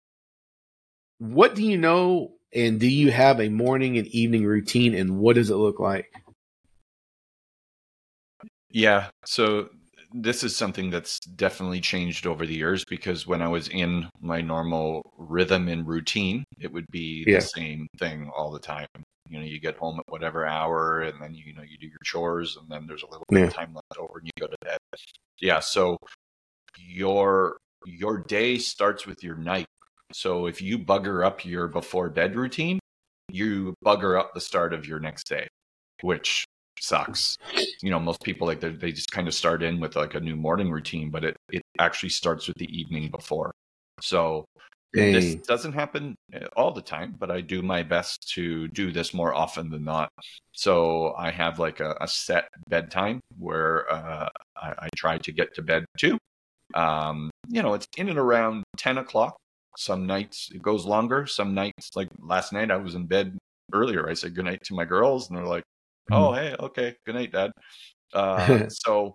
S3: What do you know, and do you have a morning and evening routine, and what does it look like?
S4: Yeah, so this is something that's definitely changed over the years because when I was in my normal rhythm and routine, it would be yeah. the same thing all the time. You know, you get home at whatever hour, and then you know you do your chores, and then there's a little bit yeah. of time left over, and you go to bed. Yeah, so your your day starts with your night. So if you bugger up your before bed routine, you bugger up the start of your next day, which sucks. You know, most people like they just kind of start in with like a new morning routine, but it, it actually starts with the evening before. So Dang. This doesn't happen all the time, but I do my best to do this more often than not. So I have like a, a set bedtime where uh, I, I try to get to bed too. Um, you know, it's in and around ten o'clock. Some nights it goes longer. Some nights, like last night, I was in bed earlier. I said goodnight to my girls, and they're like, "Oh, hey, okay, good night, Dad." Uh, so,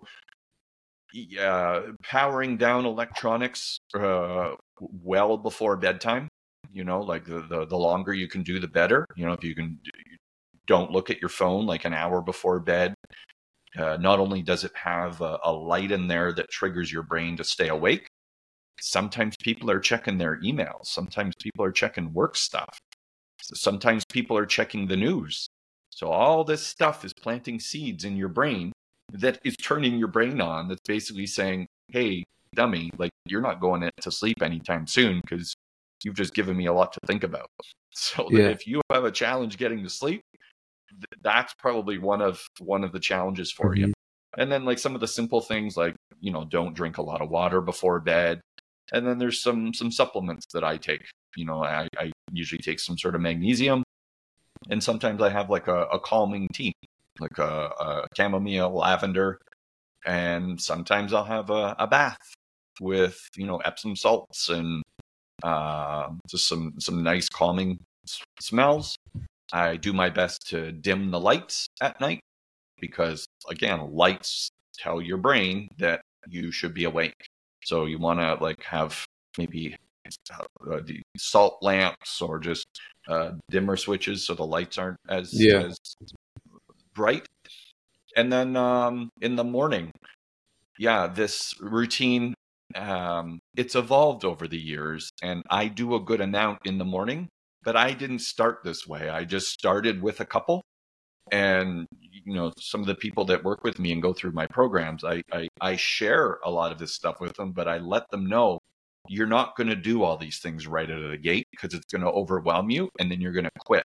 S4: yeah, powering down electronics uh, well before bedtime. You know, like the, the the longer you can do, the better. You know, if you can, don't look at your phone like an hour before bed. Uh, not only does it have a, a light in there that triggers your brain to stay awake. Sometimes people are checking their emails. Sometimes people are checking work stuff. Sometimes people are checking the news. So all this stuff is planting seeds in your brain that is turning your brain on. That's basically saying, hey, dummy, like you're not going to sleep anytime soon because you've just given me a lot to think about. So yeah. that if you have a challenge getting to sleep, that's probably one of one of the challenges for mm-hmm. you. And then like some of the simple things like, you know, don't drink a lot of water before bed. And then there's some some supplements that I take. You know, I, I usually take some sort of magnesium. And sometimes I have like a, a calming tea, like a, a chamomile, lavender. And sometimes I'll have a, a bath with, you know, Epsom salts and uh, just some, some nice calming s- smells. I do my best to dim the lights at night because, again, lights tell your brain that you should be awake. So you want to like have maybe uh, the salt lamps or just uh, dimmer switches so the lights aren't as, yeah. as bright. And then um, in the morning, yeah, this routine, um, it's evolved over the years, and I do a good amount in the morning, but I didn't start this way. I just started with a couple. And, you know, some of the people that work with me and go through my programs, I, I, I share a lot of this stuff with them, but I let them know you're not going to do all these things right out of the gate because it's going to overwhelm you and then you're going to quit.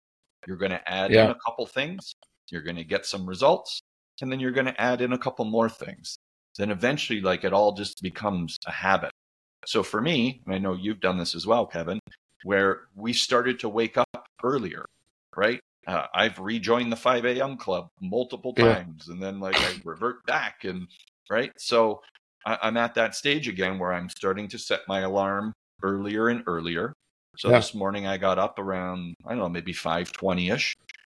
S4: You're going to add
S3: Yeah.
S4: in a couple things. You're going to get some results, and then you're going to add in a couple more things. Then eventually, like, it all just becomes a habit. So for me, and I know you've done this as well, Kevin, where we started to wake up earlier, right? Uh, I've rejoined the five a.m. club multiple
S3: Yeah.
S4: times, and then like I revert back, and right. So I, I'm at that stage again where I'm starting to set my alarm earlier and earlier. So
S3: Yeah.
S4: this morning I got up around, I don't know, maybe five twenty ish.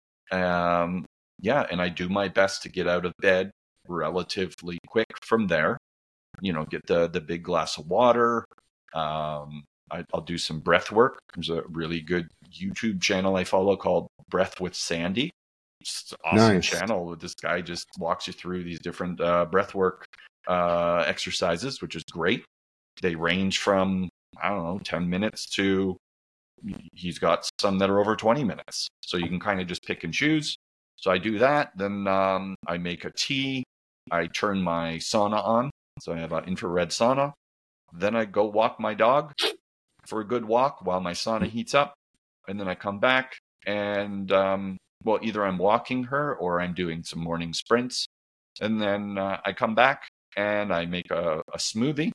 S4: Um, yeah, and I do my best to get out of bed relatively quick from there. You know, get the the big glass of water. Um, I, I'll do some breath work. There's a really good YouTube channel I follow called Breath with Sandy. It's an awesome
S3: Nice.
S4: channel. This guy just walks you through these different uh, breath work uh, exercises, which is great. They range from, I don't know, ten minutes to, he's got some that are over twenty minutes. So you can kind of just pick and choose. So I do that. Then um, I make a tea. I turn my sauna on. So I have an infrared sauna. Then I go walk my dog for a good walk while my sauna heats up. And then I come back and, um, well, either I'm walking her or I'm doing some morning sprints. And then uh, I come back and I make a, a smoothie,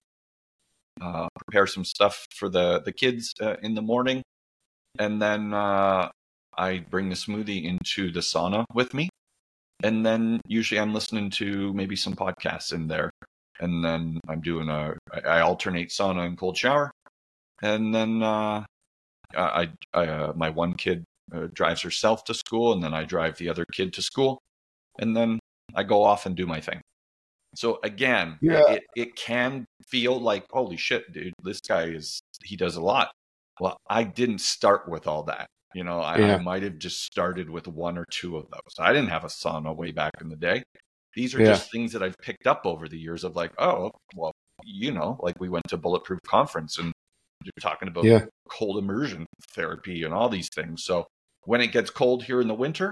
S4: uh, prepare some stuff for the, the kids uh, in the morning. And then uh, I bring the smoothie into the sauna with me. And then usually I'm listening to maybe some podcasts in there. And then I'm doing a, I alternate sauna and cold shower. And then uh, I, I uh, my one kid uh, drives herself to school, and then I drive the other kid to school. And then I go off and do my thing. So again,
S3: Yeah.
S4: it, it can feel like, holy shit, dude, this guy is, he does a lot. Well, I didn't start with all that. You know, I,
S3: Yeah.
S4: I might have just started with one or two of those. I didn't have a sauna way back in the day. These are
S3: Yeah.
S4: just things that I've picked up over the years of like, oh, well, you know, like we went to Bulletproof Conference and you're talking about
S3: Yeah.
S4: cold immersion therapy and all these things. So when it gets cold here in the winter,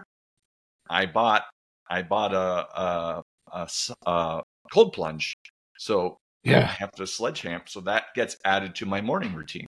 S4: I bought, I bought a, a, a, s- a cold plunge. So I
S3: Yeah.
S4: have the sledgehammer. So that gets added to my morning routine.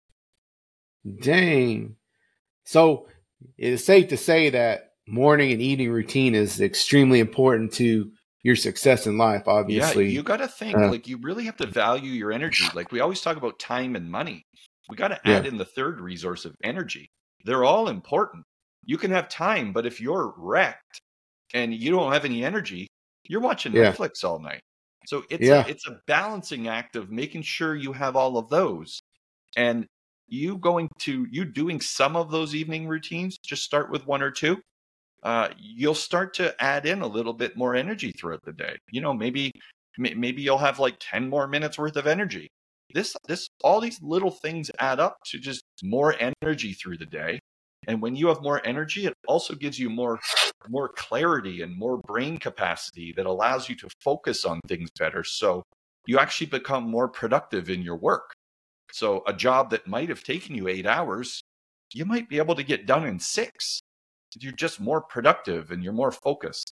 S3: Dang. So it's safe to say that morning and evening routine is extremely important to your success in life, obviously.
S4: Yeah, you got to think,
S3: Uh,
S4: like, you really have to value your energy. Like, we always talk about time and money. We got to
S3: Yeah.
S4: add in the third resource of energy. They're all important. You can have time, but if you're wrecked and you don't have any energy, you're watching
S3: Yeah.
S4: Netflix all night. So it's
S3: Yeah.
S4: a it's a balancing act of making sure you have all of those. And you going to you doing some of those evening routines, just start with one or two. Uh, you'll start to add in a little bit more energy throughout the day. You know, maybe may- maybe you'll have like ten more minutes worth of energy. This this all these little things add up to just more energy through the day. And when you have more energy, it also gives you more more clarity and more brain capacity that allows you to focus on things better. So you actually become more productive in your work. So a job that might have taken you eight hours, you might be able to get done in six. You're just more productive and you're more focused.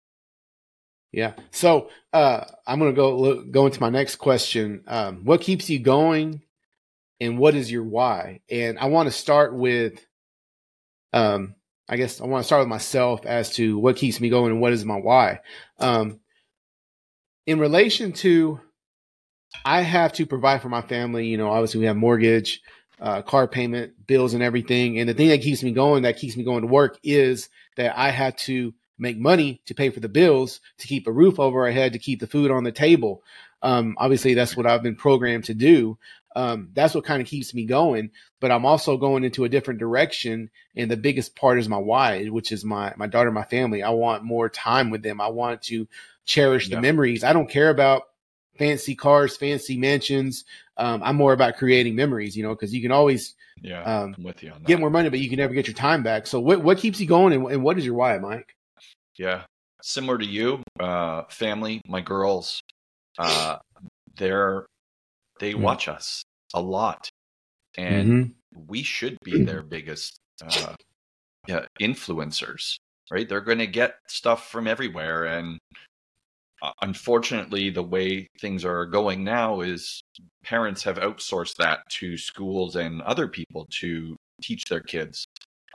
S3: Yeah. So uh, I'm going to go look, go into my next question. Um, what keeps you going, and what is your why? And I want to start with, um, I guess I want to start with myself as to what keeps me going and what is my why. Um, in relation to, I have to provide for my family. You know, obviously we have mortgage, uh, car payment, bills, and everything. And the thing that keeps me going, that keeps me going to work, is that I have to make money to pay for the bills, to keep a roof over our head, to keep the food on the table. Um, obviously, that's what I've been programmed to do. Um, that's what kind of keeps me going. But I'm also going into a different direction, and the biggest part is my why, which is my my daughter, my family. I want more time with them. I want to cherish the
S4: Yeah.
S3: memories. I don't care about fancy cars, fancy mansions. Um, I'm more about creating memories, you know, because you can always
S4: Yeah,
S3: um,
S4: I'm with you on that.
S3: get more money, but you can never get your time back. So what, what keeps you going, and, and what is your why, Mike?
S4: Yeah, similar to you, uh, family, my girls, uh, they're they
S3: Mm.
S4: watch us a lot, and
S3: Mm-hmm.
S4: we should be their biggest uh, yeah, influencers, right? They're going to get stuff from everywhere, and uh, unfortunately, the way things are going now is parents have outsourced that to schools and other people to teach their kids.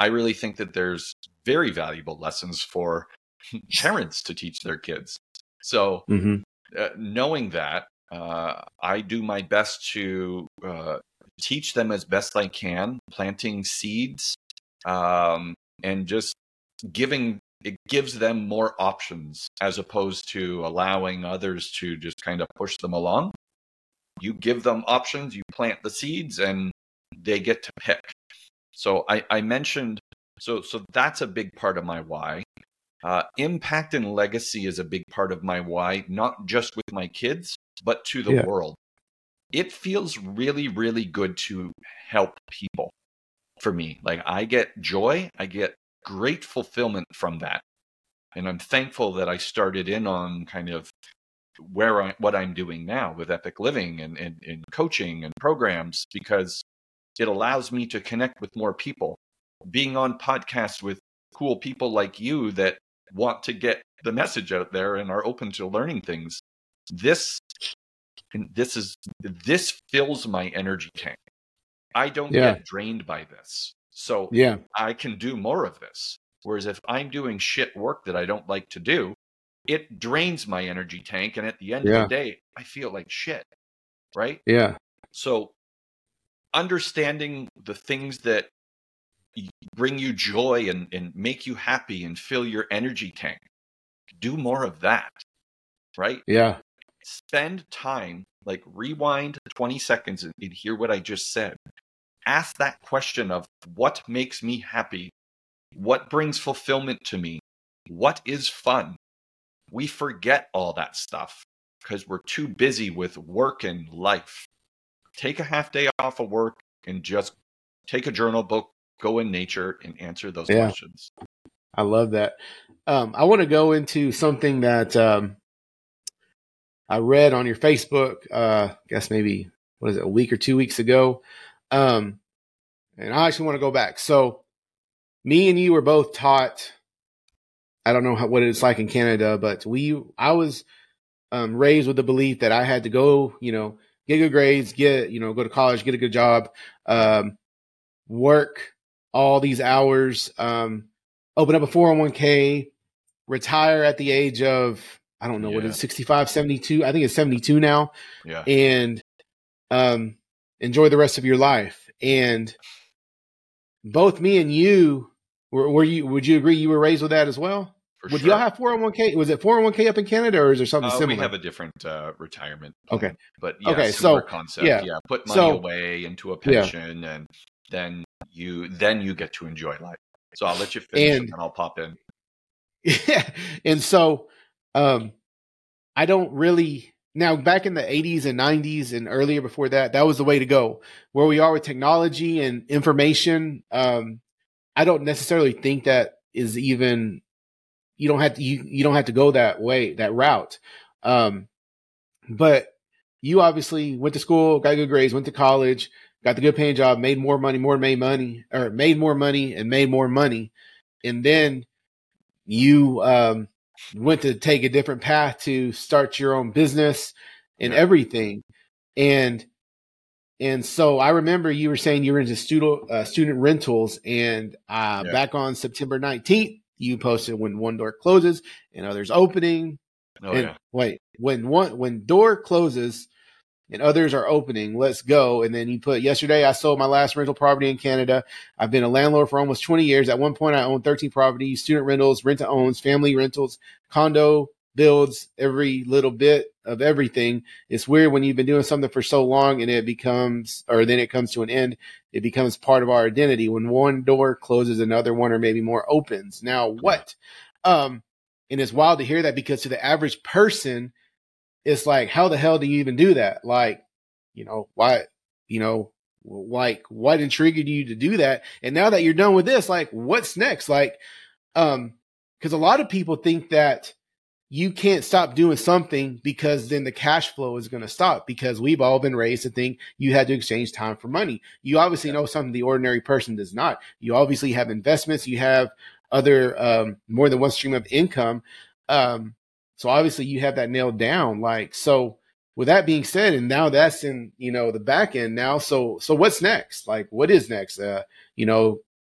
S4: I really think that there's very valuable lessons for parents to teach their kids. So
S3: Mm-hmm.
S4: uh, knowing that, uh, I do my best to uh, teach them as best I can, planting seeds, um, and just giving, it gives them more options as opposed to allowing others to just kind of push them along. You give them options, you plant the seeds, and they get to pick. So I, I mentioned, so so that's a big part of my why. Uh, impact and legacy is a big part of my why, not just with my kids, but to the
S3: Yeah.
S4: world. It feels really, really good to help people for me. Like I get joy, I get great fulfillment from that. And I'm thankful that I started in on kind of where I, what I'm doing now with Epic Living and, and, and coaching and programs, because it allows me to connect with more people. Being on podcasts with cool people like you that want to get the message out there and are open to learning things. This, and this is, this fills my energy tank. I don't
S3: Yeah.
S4: get drained by this. So
S3: Yeah.
S4: I can do more of this. Whereas if I'm doing shit work that I don't like to do, it drains my energy tank. And at the end
S3: Yeah.
S4: of the day, I feel like shit. Right?
S3: Yeah.
S4: So understanding the things that bring you joy and, and make you happy and fill your energy tank, do more of that. Right?
S3: Yeah.
S4: Spend time, like rewind twenty seconds and, and hear what I just said. Ask that question of what makes me happy? What brings fulfillment to me? What is fun? We forget all that stuff because we're too busy with work and life. Take a half day off of work and just take a journal book, go in nature and answer those
S3: Yeah.
S4: questions.
S3: I love that. Um, I want to go into something that um, I read on your Facebook, uh, I guess maybe, what is it, a week or two weeks ago. Um, and I actually want to go back. So me and you were both taught, I don't know how, what it's like in Canada, but we, I was um, raised with the belief that I had to go, you know, get good grades, get, you know, go to college, get a good job, um, work all these hours, um, open up a four oh one k, retire at the age of, I don't know, what
S4: Yeah.
S3: is it, sixty-five, seventy-two? I think it's seventy-two now.
S4: Yeah.
S3: And um, enjoy the rest of your life. And both me and you, were, were you, would you agree you were raised with that as well?
S4: For
S3: Would
S4: sure.
S3: y'all have four oh one k? Was it four oh one k up in Canada, or is there something
S4: Uh,
S3: similar?
S4: we have a different uh, retirement plan.
S3: Okay.
S4: But yeah,
S3: Okay,
S4: similar
S3: so,
S4: concept.
S3: yeah.
S4: Yeah. Put money
S3: So-
S4: away into a
S3: Yeah.
S4: pension and then you then you get to enjoy life. So I'll let you finish and,
S3: And-
S4: then I'll pop in.
S3: Yeah. And so um, I don't really, now back in the eighties and nineties and earlier before that, that was the way to go. Where we are with technology and information, um, I don't necessarily think that is even, you don't have to, you, you don't have to go that way, that route. Um, but you obviously went to school, got good grades, went to college, got the good paying job, made more money, more made money, or made more money and made more money. And then you um, went to take a different path to start your own business and
S4: Yeah.
S3: everything. And and so I remember you were saying you were into student uh, student rentals, and uh,
S4: Yeah.
S3: back on September nineteenth, you posted when one door closes and others opening.
S4: Oh
S3: and
S4: yeah.
S3: wait, when one when door closes and others are opening, let's go. And then you put, yesterday I sold my last rental property in Canada. I've been a landlord for almost twenty years. At one point I owned thirteen properties, student rentals, rent to owns, family rentals, condo builds, every little bit of everything. It's weird when you've been doing something for so long and it becomes, or then it comes to an end, it becomes part of our identity. When one door closes, another one or maybe more opens. Now what? Um, and it's wild to hear that, because to the average person, it's like, how the hell do you even do that? Like, you know, why, you know, like what intrigued you to do that? And now that you're done with this, like, what's next? Like, um, because a lot of people think that you can't stop doing something because then the cash flow is going to stop, because we've all been raised to think you had to exchange time for money. You obviously
S4: Yeah.
S3: know something the ordinary person does not. You obviously have investments. You have other, um, more than one stream of income. Um, so obviously you have that nailed down. Like, so with that being said, and now that's in, you know, the back end now. So, so what's next? Like, what is next? Uh, you know,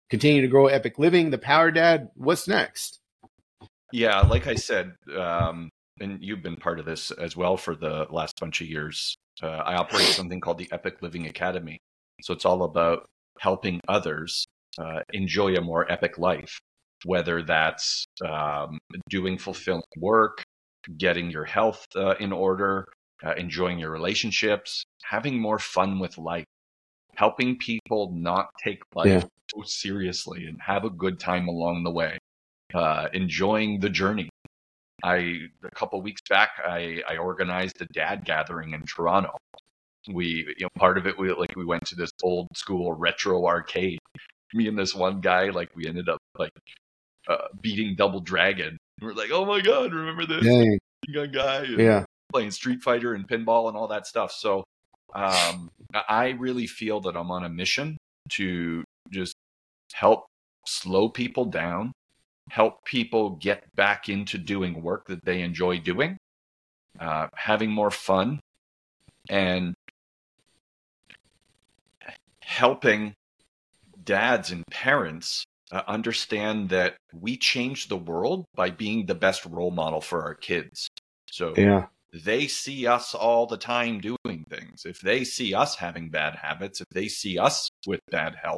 S3: continue to grow Epic Living, the Power Dad. What's next?
S4: Yeah, like I said, um, and you've been part of this as well for the last bunch of years. Uh, I operate something called the Epic Living Academy. So it's all about helping others uh, enjoy a more epic life, whether that's um, doing fulfilling work, getting your health uh, in order, uh, enjoying your relationships, having more fun with life, helping people not take life
S3: Yeah.
S4: so seriously and have a good time along the way, uh, enjoying the journey. I a couple weeks back, I, I organized a dad gathering in Toronto. We, you know, part of it, we like we went to this old school retro arcade. Me and this one guy, like we ended up like uh, beating Double Dragon. We're like, oh my god, remember this
S3: Dang.
S4: young guy? And
S3: Yeah.
S4: playing Street Fighter and pinball and all that stuff. So um, I really feel that I'm on a mission to just help slow people down, help people get back into doing work that they enjoy doing, uh, having more fun, and helping dads and parents uh, understand that we change the world by being the best role model for our kids. So
S3: Yeah.
S4: they see us all the time doing things. If they see us having bad habits, if they see us with bad health,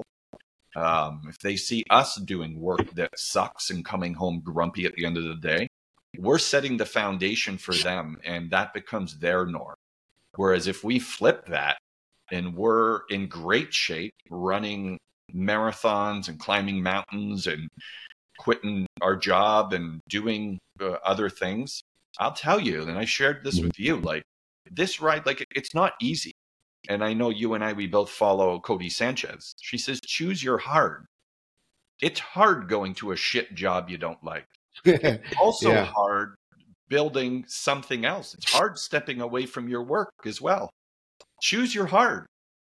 S4: um, if they see us doing work that sucks and coming home grumpy at the end of the day, we're setting the foundation for them, and that becomes their norm. Whereas if we flip that and we're in great shape running marathons and climbing mountains and quitting our job and doing uh, other things, I'll tell you, and I shared this with you, like this ride, like it, it's not easy. And I know you and I, we both follow Cody Sanchez. She says, choose your hard. It's hard going to a shit job you don't like. It's also
S3: Yeah.
S4: hard building something else. It's hard stepping away from your work as well. Choose your hard.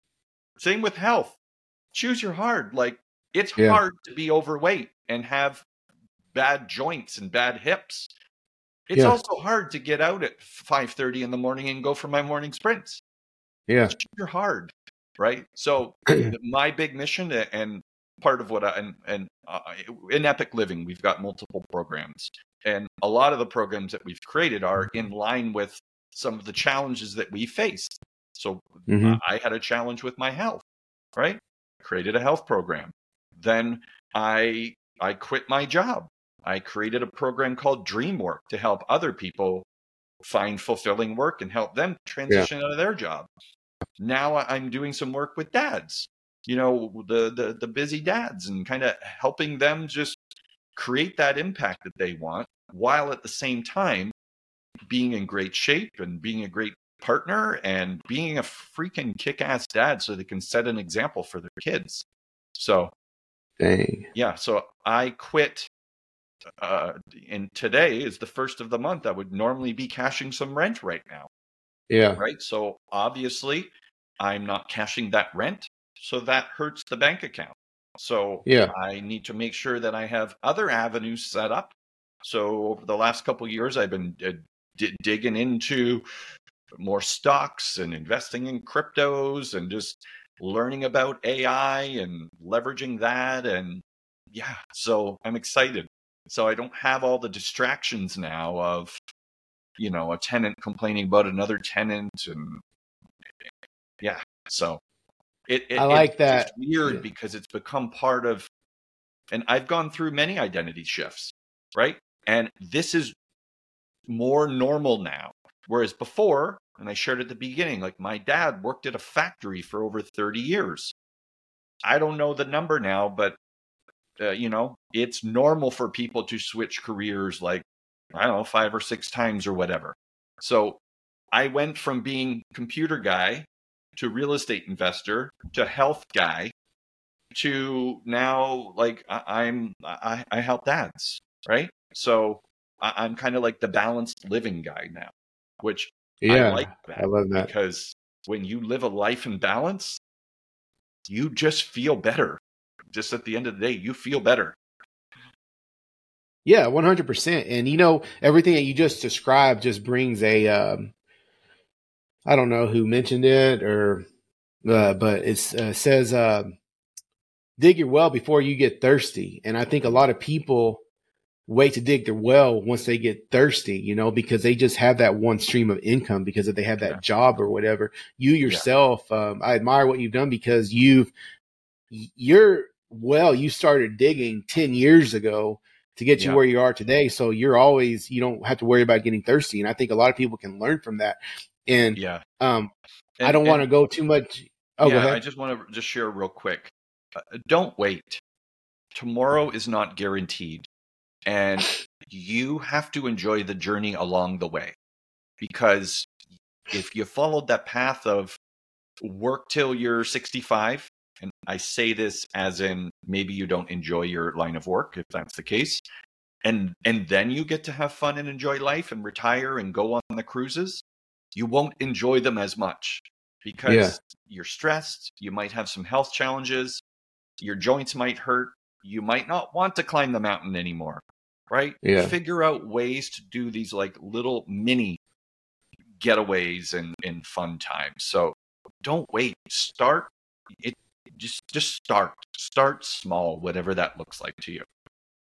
S4: Same with health. Choose your hard. Like it's
S3: Yeah.
S4: hard to be overweight and have bad joints and bad hips. It's
S3: Yeah.
S4: also hard to get out at five thirty in the morning and go for my morning sprints.
S3: Yeah.
S4: You're hard, right? So my big mission, and part of what I, and, and uh, in Epic Living, we've got multiple programs. And a lot of the programs that we've created are in line with some of the challenges that we faced. So
S3: Mhm.
S4: I had a challenge with my health, right? Created a health program. Then I I quit my job. I created a program called DreamWork to help other people find fulfilling work and help them transition out of their job. Now I'm doing some work with dads, you know, the the, the busy dads, and kind of helping them just create that impact that they want, while at the same time being in great shape and being a great partner and being a freaking kick-ass dad so they can set an example for their kids. So
S3: Dang.
S4: yeah, so I quit. Uh, and today is the first of the month. I would normally be cashing some rent right now,
S3: Yeah.
S4: right? So obviously, I'm not cashing that rent, so that hurts the bank account. So
S3: Yeah.
S4: I need to make sure that I have other avenues set up. So over the last couple of years, I've been uh, d- digging into more stocks and investing in cryptos and just learning about A I and leveraging that. And yeah, so I'm excited. So I don't have all the distractions now of, you know, a tenant complaining about another tenant. And yeah, so it, it
S3: I like
S4: it's
S3: that.
S4: just weird
S3: Yeah.
S4: because it's become part of, and I've gone through many identity shifts, right? And this is more normal now. Whereas before, and I shared at the beginning, like my dad worked at a factory for over thirty years. I don't know the number now, but uh, you know, it's normal for people to switch careers like, I don't know, five or six times or whatever. So I went from being computer guy to real estate investor to health guy to now like I, I'm I, I help dads, right? So I, I'm kind of like the balanced living guy now, which
S3: Yeah.
S4: I like that
S3: I love that.
S4: because when you live a life in balance, you just feel better. Just at the end of the day, you feel better.
S3: Yeah, one hundred percent. And, you know, everything that you just described just brings a, um, I don't know who mentioned it or, uh, but it uh, says, uh, dig your well before you get thirsty. And I think a lot of people wait to dig their well once they get thirsty, you know, because they just have that one stream of income because if they have that
S4: Yeah.
S3: job or whatever. You yourself, yeah. um, I admire what you've done because you've, you're, well, you started digging ten years ago to get you
S4: Yeah.
S3: where you are today. So you're always, you don't have to worry about getting thirsty. And I think a lot of people can learn from that. And,
S4: Yeah.
S3: um,
S4: And,
S3: I don't want to
S4: and-
S3: go too much. Oh, go
S4: yeah,
S3: ahead.
S4: I just want to just share real quick. Uh, don't wait. Tomorrow is not guaranteed. And you have to enjoy the journey along the way. Because if you followed that path of work till you're sixty-five, and I say this as in maybe you don't enjoy your line of work, if that's the case, and and then you get to have fun and enjoy life and retire and go on the cruises, you won't enjoy them as much because
S3: Yeah.
S4: you're stressed, you might have some health challenges, your joints might hurt, you might not want to climb the mountain anymore, right?
S3: Yeah.
S4: Figure out ways to do these like little mini getaways and, and fun times. So don't wait. Start it. Just just start. Start small, whatever that looks like to you.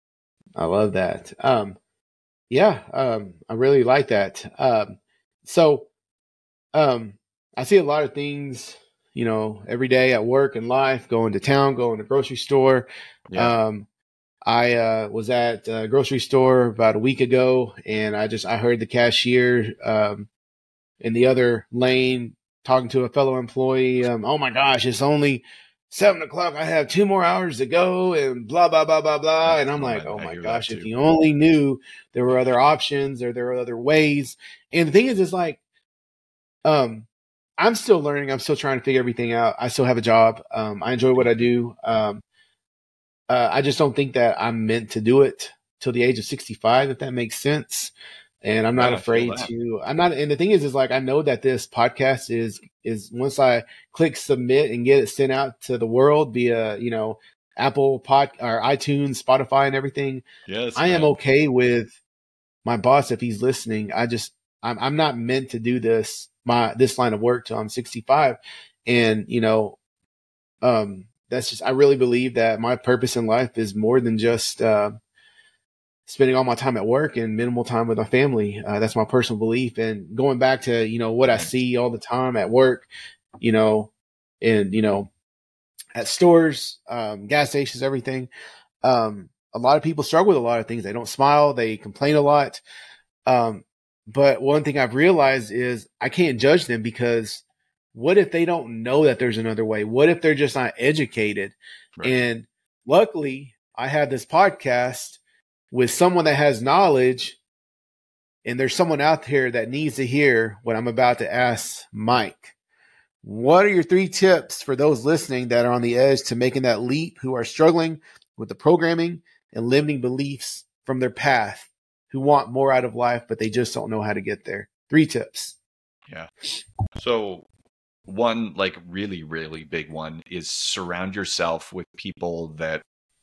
S3: I love that. Um, yeah, um, I really like that. Um, so, um, I see a lot of things, you know, every day at work and life, going to town, going to grocery store.
S4: Yeah.
S3: Um, I, uh, was at a grocery store about a week ago and I just, I heard the cashier, um, in the other lane talking to a fellow employee. Um, oh my gosh, it's only seven o'clock. I have two more hours to go and blah, blah, blah, blah, blah. And I'm
S4: Oh,
S3: like,
S4: I-
S3: oh
S4: I
S3: my
S4: hear
S3: gosh,
S4: that
S3: if
S4: too.
S3: you only knew there were other options or there were other ways. And the thing is, it's like, um, I'm still learning. I'm still trying to figure everything out. I still have a job. Um, I enjoy what I do. Um, uh, I just don't think that I'm meant to do it till the age of sixty-five, if that makes sense. And I'm not
S4: Yeah, I feel
S3: afraid
S4: that.
S3: to, I'm not, and the thing is, is like, I know that this podcast is, is once I click submit and get it sent out to the world via, you know, Apple pod or iTunes, Spotify and everything,
S4: Yes,
S3: I am
S4: man.
S3: okay with my boss if he's listening. I just, I'm, I'm not meant to do this, my, this line of work till I'm sixty-five. And, you know, um, that's just, I really believe that my purpose in life is more than just, uh, spending all my time at work and minimal time with my family. Uh, that's my personal belief. And going back to, you know, what I see all the time at work, you know, and, you know, at stores, um, gas stations, everything. Um, a lot of people struggle with a lot of things. They don't smile. They complain a lot. Um, but one thing I've realized is I can't judge them because what if they don't know that there's another way? What if they're just not educated?
S4: Right.
S3: And luckily I have this podcast with someone that has knowledge, and there's someone out there that needs to hear what I'm about to ask Mike. What are your three tips for those listening that are on the edge to making that leap, who are struggling with the programming and limiting beliefs from their path, who want more out of life, but they just don't know how to get there? Three tips.
S4: Yeah. So one like really, really big one is surround yourself with people that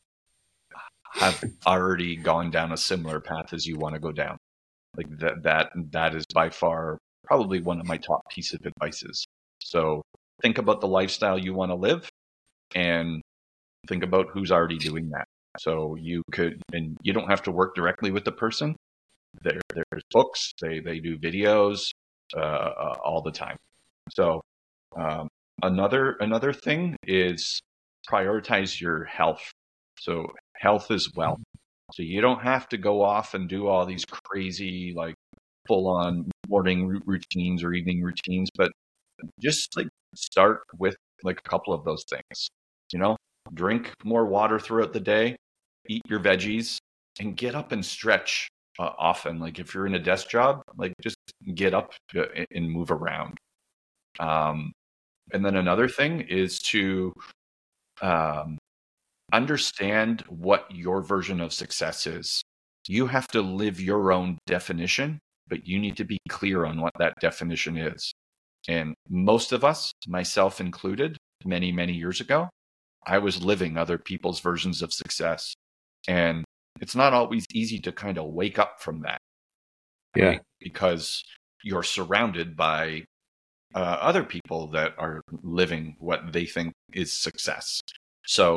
S4: have already gone down a similar path as you want to go down. Like that, that, that is by far probably one of my top piece of advices. So think about the lifestyle you want to live and think about who's already doing that. So you could, and you don't have to work directly with the person. There, there's books, they, they do videos uh, uh, all the time. So um, another, another thing is prioritize your health. So health as well. So you don't have to go off and do all these crazy, like full on morning routines or evening routines, but just like start with like a couple of those things, you know, drink more water throughout the day, eat your veggies, and get up and stretch uh, often. Like if you're in a desk job, like just get up and move around. Um, and then another thing is to um, understand what your version of success is. You have to live your own definition, but you need to be clear on what that definition is. And most of us, myself included, many, many years ago, I was living other people's versions of success. And it's not always easy to kind of wake up from that.
S3: Yeah.
S4: Right? Because you're surrounded by uh, other people that are living what they think is success. So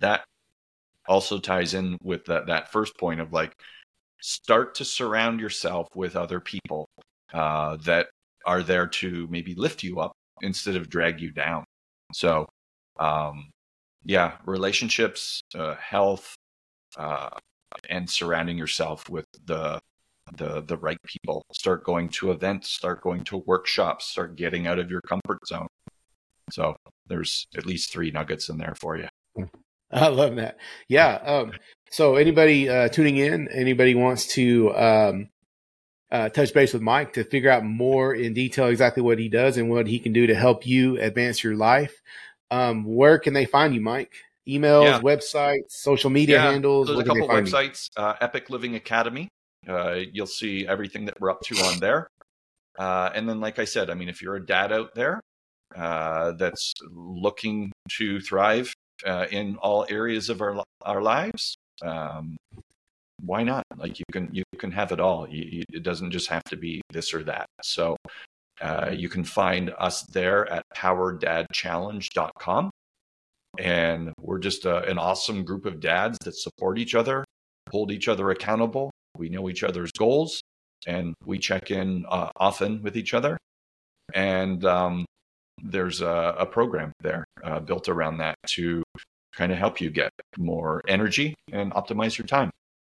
S4: that also ties in with that, that first point of like, start to surround yourself with other people uh, that are there to maybe lift you up instead of drag you down. So, um, yeah, relationships, uh, health, uh, and surrounding yourself with the the the right people. Start going to events, start going to workshops, start getting out of your comfort zone. So there's at least three nuggets in there for you.
S3: I love that. Yeah. Um, so anybody uh, tuning in, anybody wants to um, uh, touch base with Mike to figure out more in detail exactly what he does and what he can do to help you advance your life, um, where can they find you, Mike? Emails, yeah. websites, social media
S4: yeah,
S3: handles?
S4: There's a couple websites, uh, Epic Living Academy. Uh, you'll see everything that we're up to on there. Uh, and then, like I said, I mean, if you're a dad out there uh, that's looking to thrive uh, in all areas of our our lives, um, why not? Like you can you can have it all. You, you, it doesn't just have to be this or that. So uh, you can find us there at power dad challenge dot com. And we're just a, an awesome group of dads that support each other, hold each other accountable. We know each other's goals, and we check in uh, often with each other. And um, there's a, a program there uh, built around that to kind of help you get more energy and optimize your time.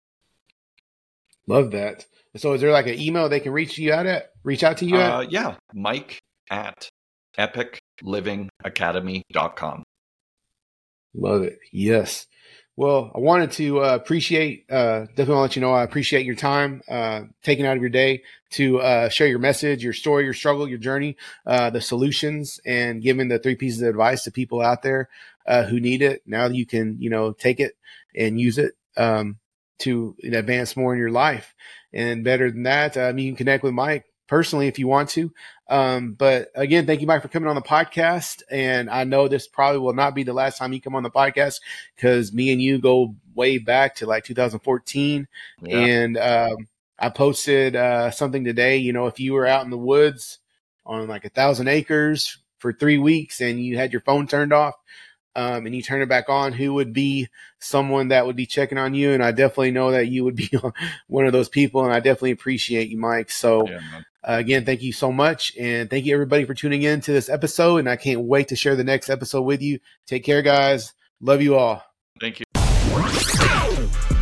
S3: Love that. So is there like an email they can reach you out at, reach out to you
S4: uh,
S3: at?
S4: Yeah, Mike at epic living academy dot com.
S3: Love it. Yes. Well, I wanted to uh, appreciate, uh, definitely want to let you know, I appreciate your time, uh, taking out of your day to uh, share your message, your story, your struggle, your journey, uh, the solutions, and giving the three pieces of advice to people out there uh, who need it. Now you can, you know, take it and use it um, to advance more in your life. And better than that, um, you can connect with Mike personally if you want to. Um, but again, thank you, Mike, for coming on the podcast. And I know this probably will not be the last time you come on the podcast because me and you go way back to like two thousand fourteen. Yeah. And um, I posted uh, something today, you know, if you were out in the woods on like a thousand acres for three weeks and you had your phone turned off, Um, and you turn it back on, who would be someone that would be checking on you? And I definitely know that you would be one of those people, and I definitely appreciate you, Mike. So yeah, uh, again, thank you so much. And thank you everybody for tuning in to this episode. And I can't wait to share the next episode with you. Take care, guys. Love you all.
S4: Thank you.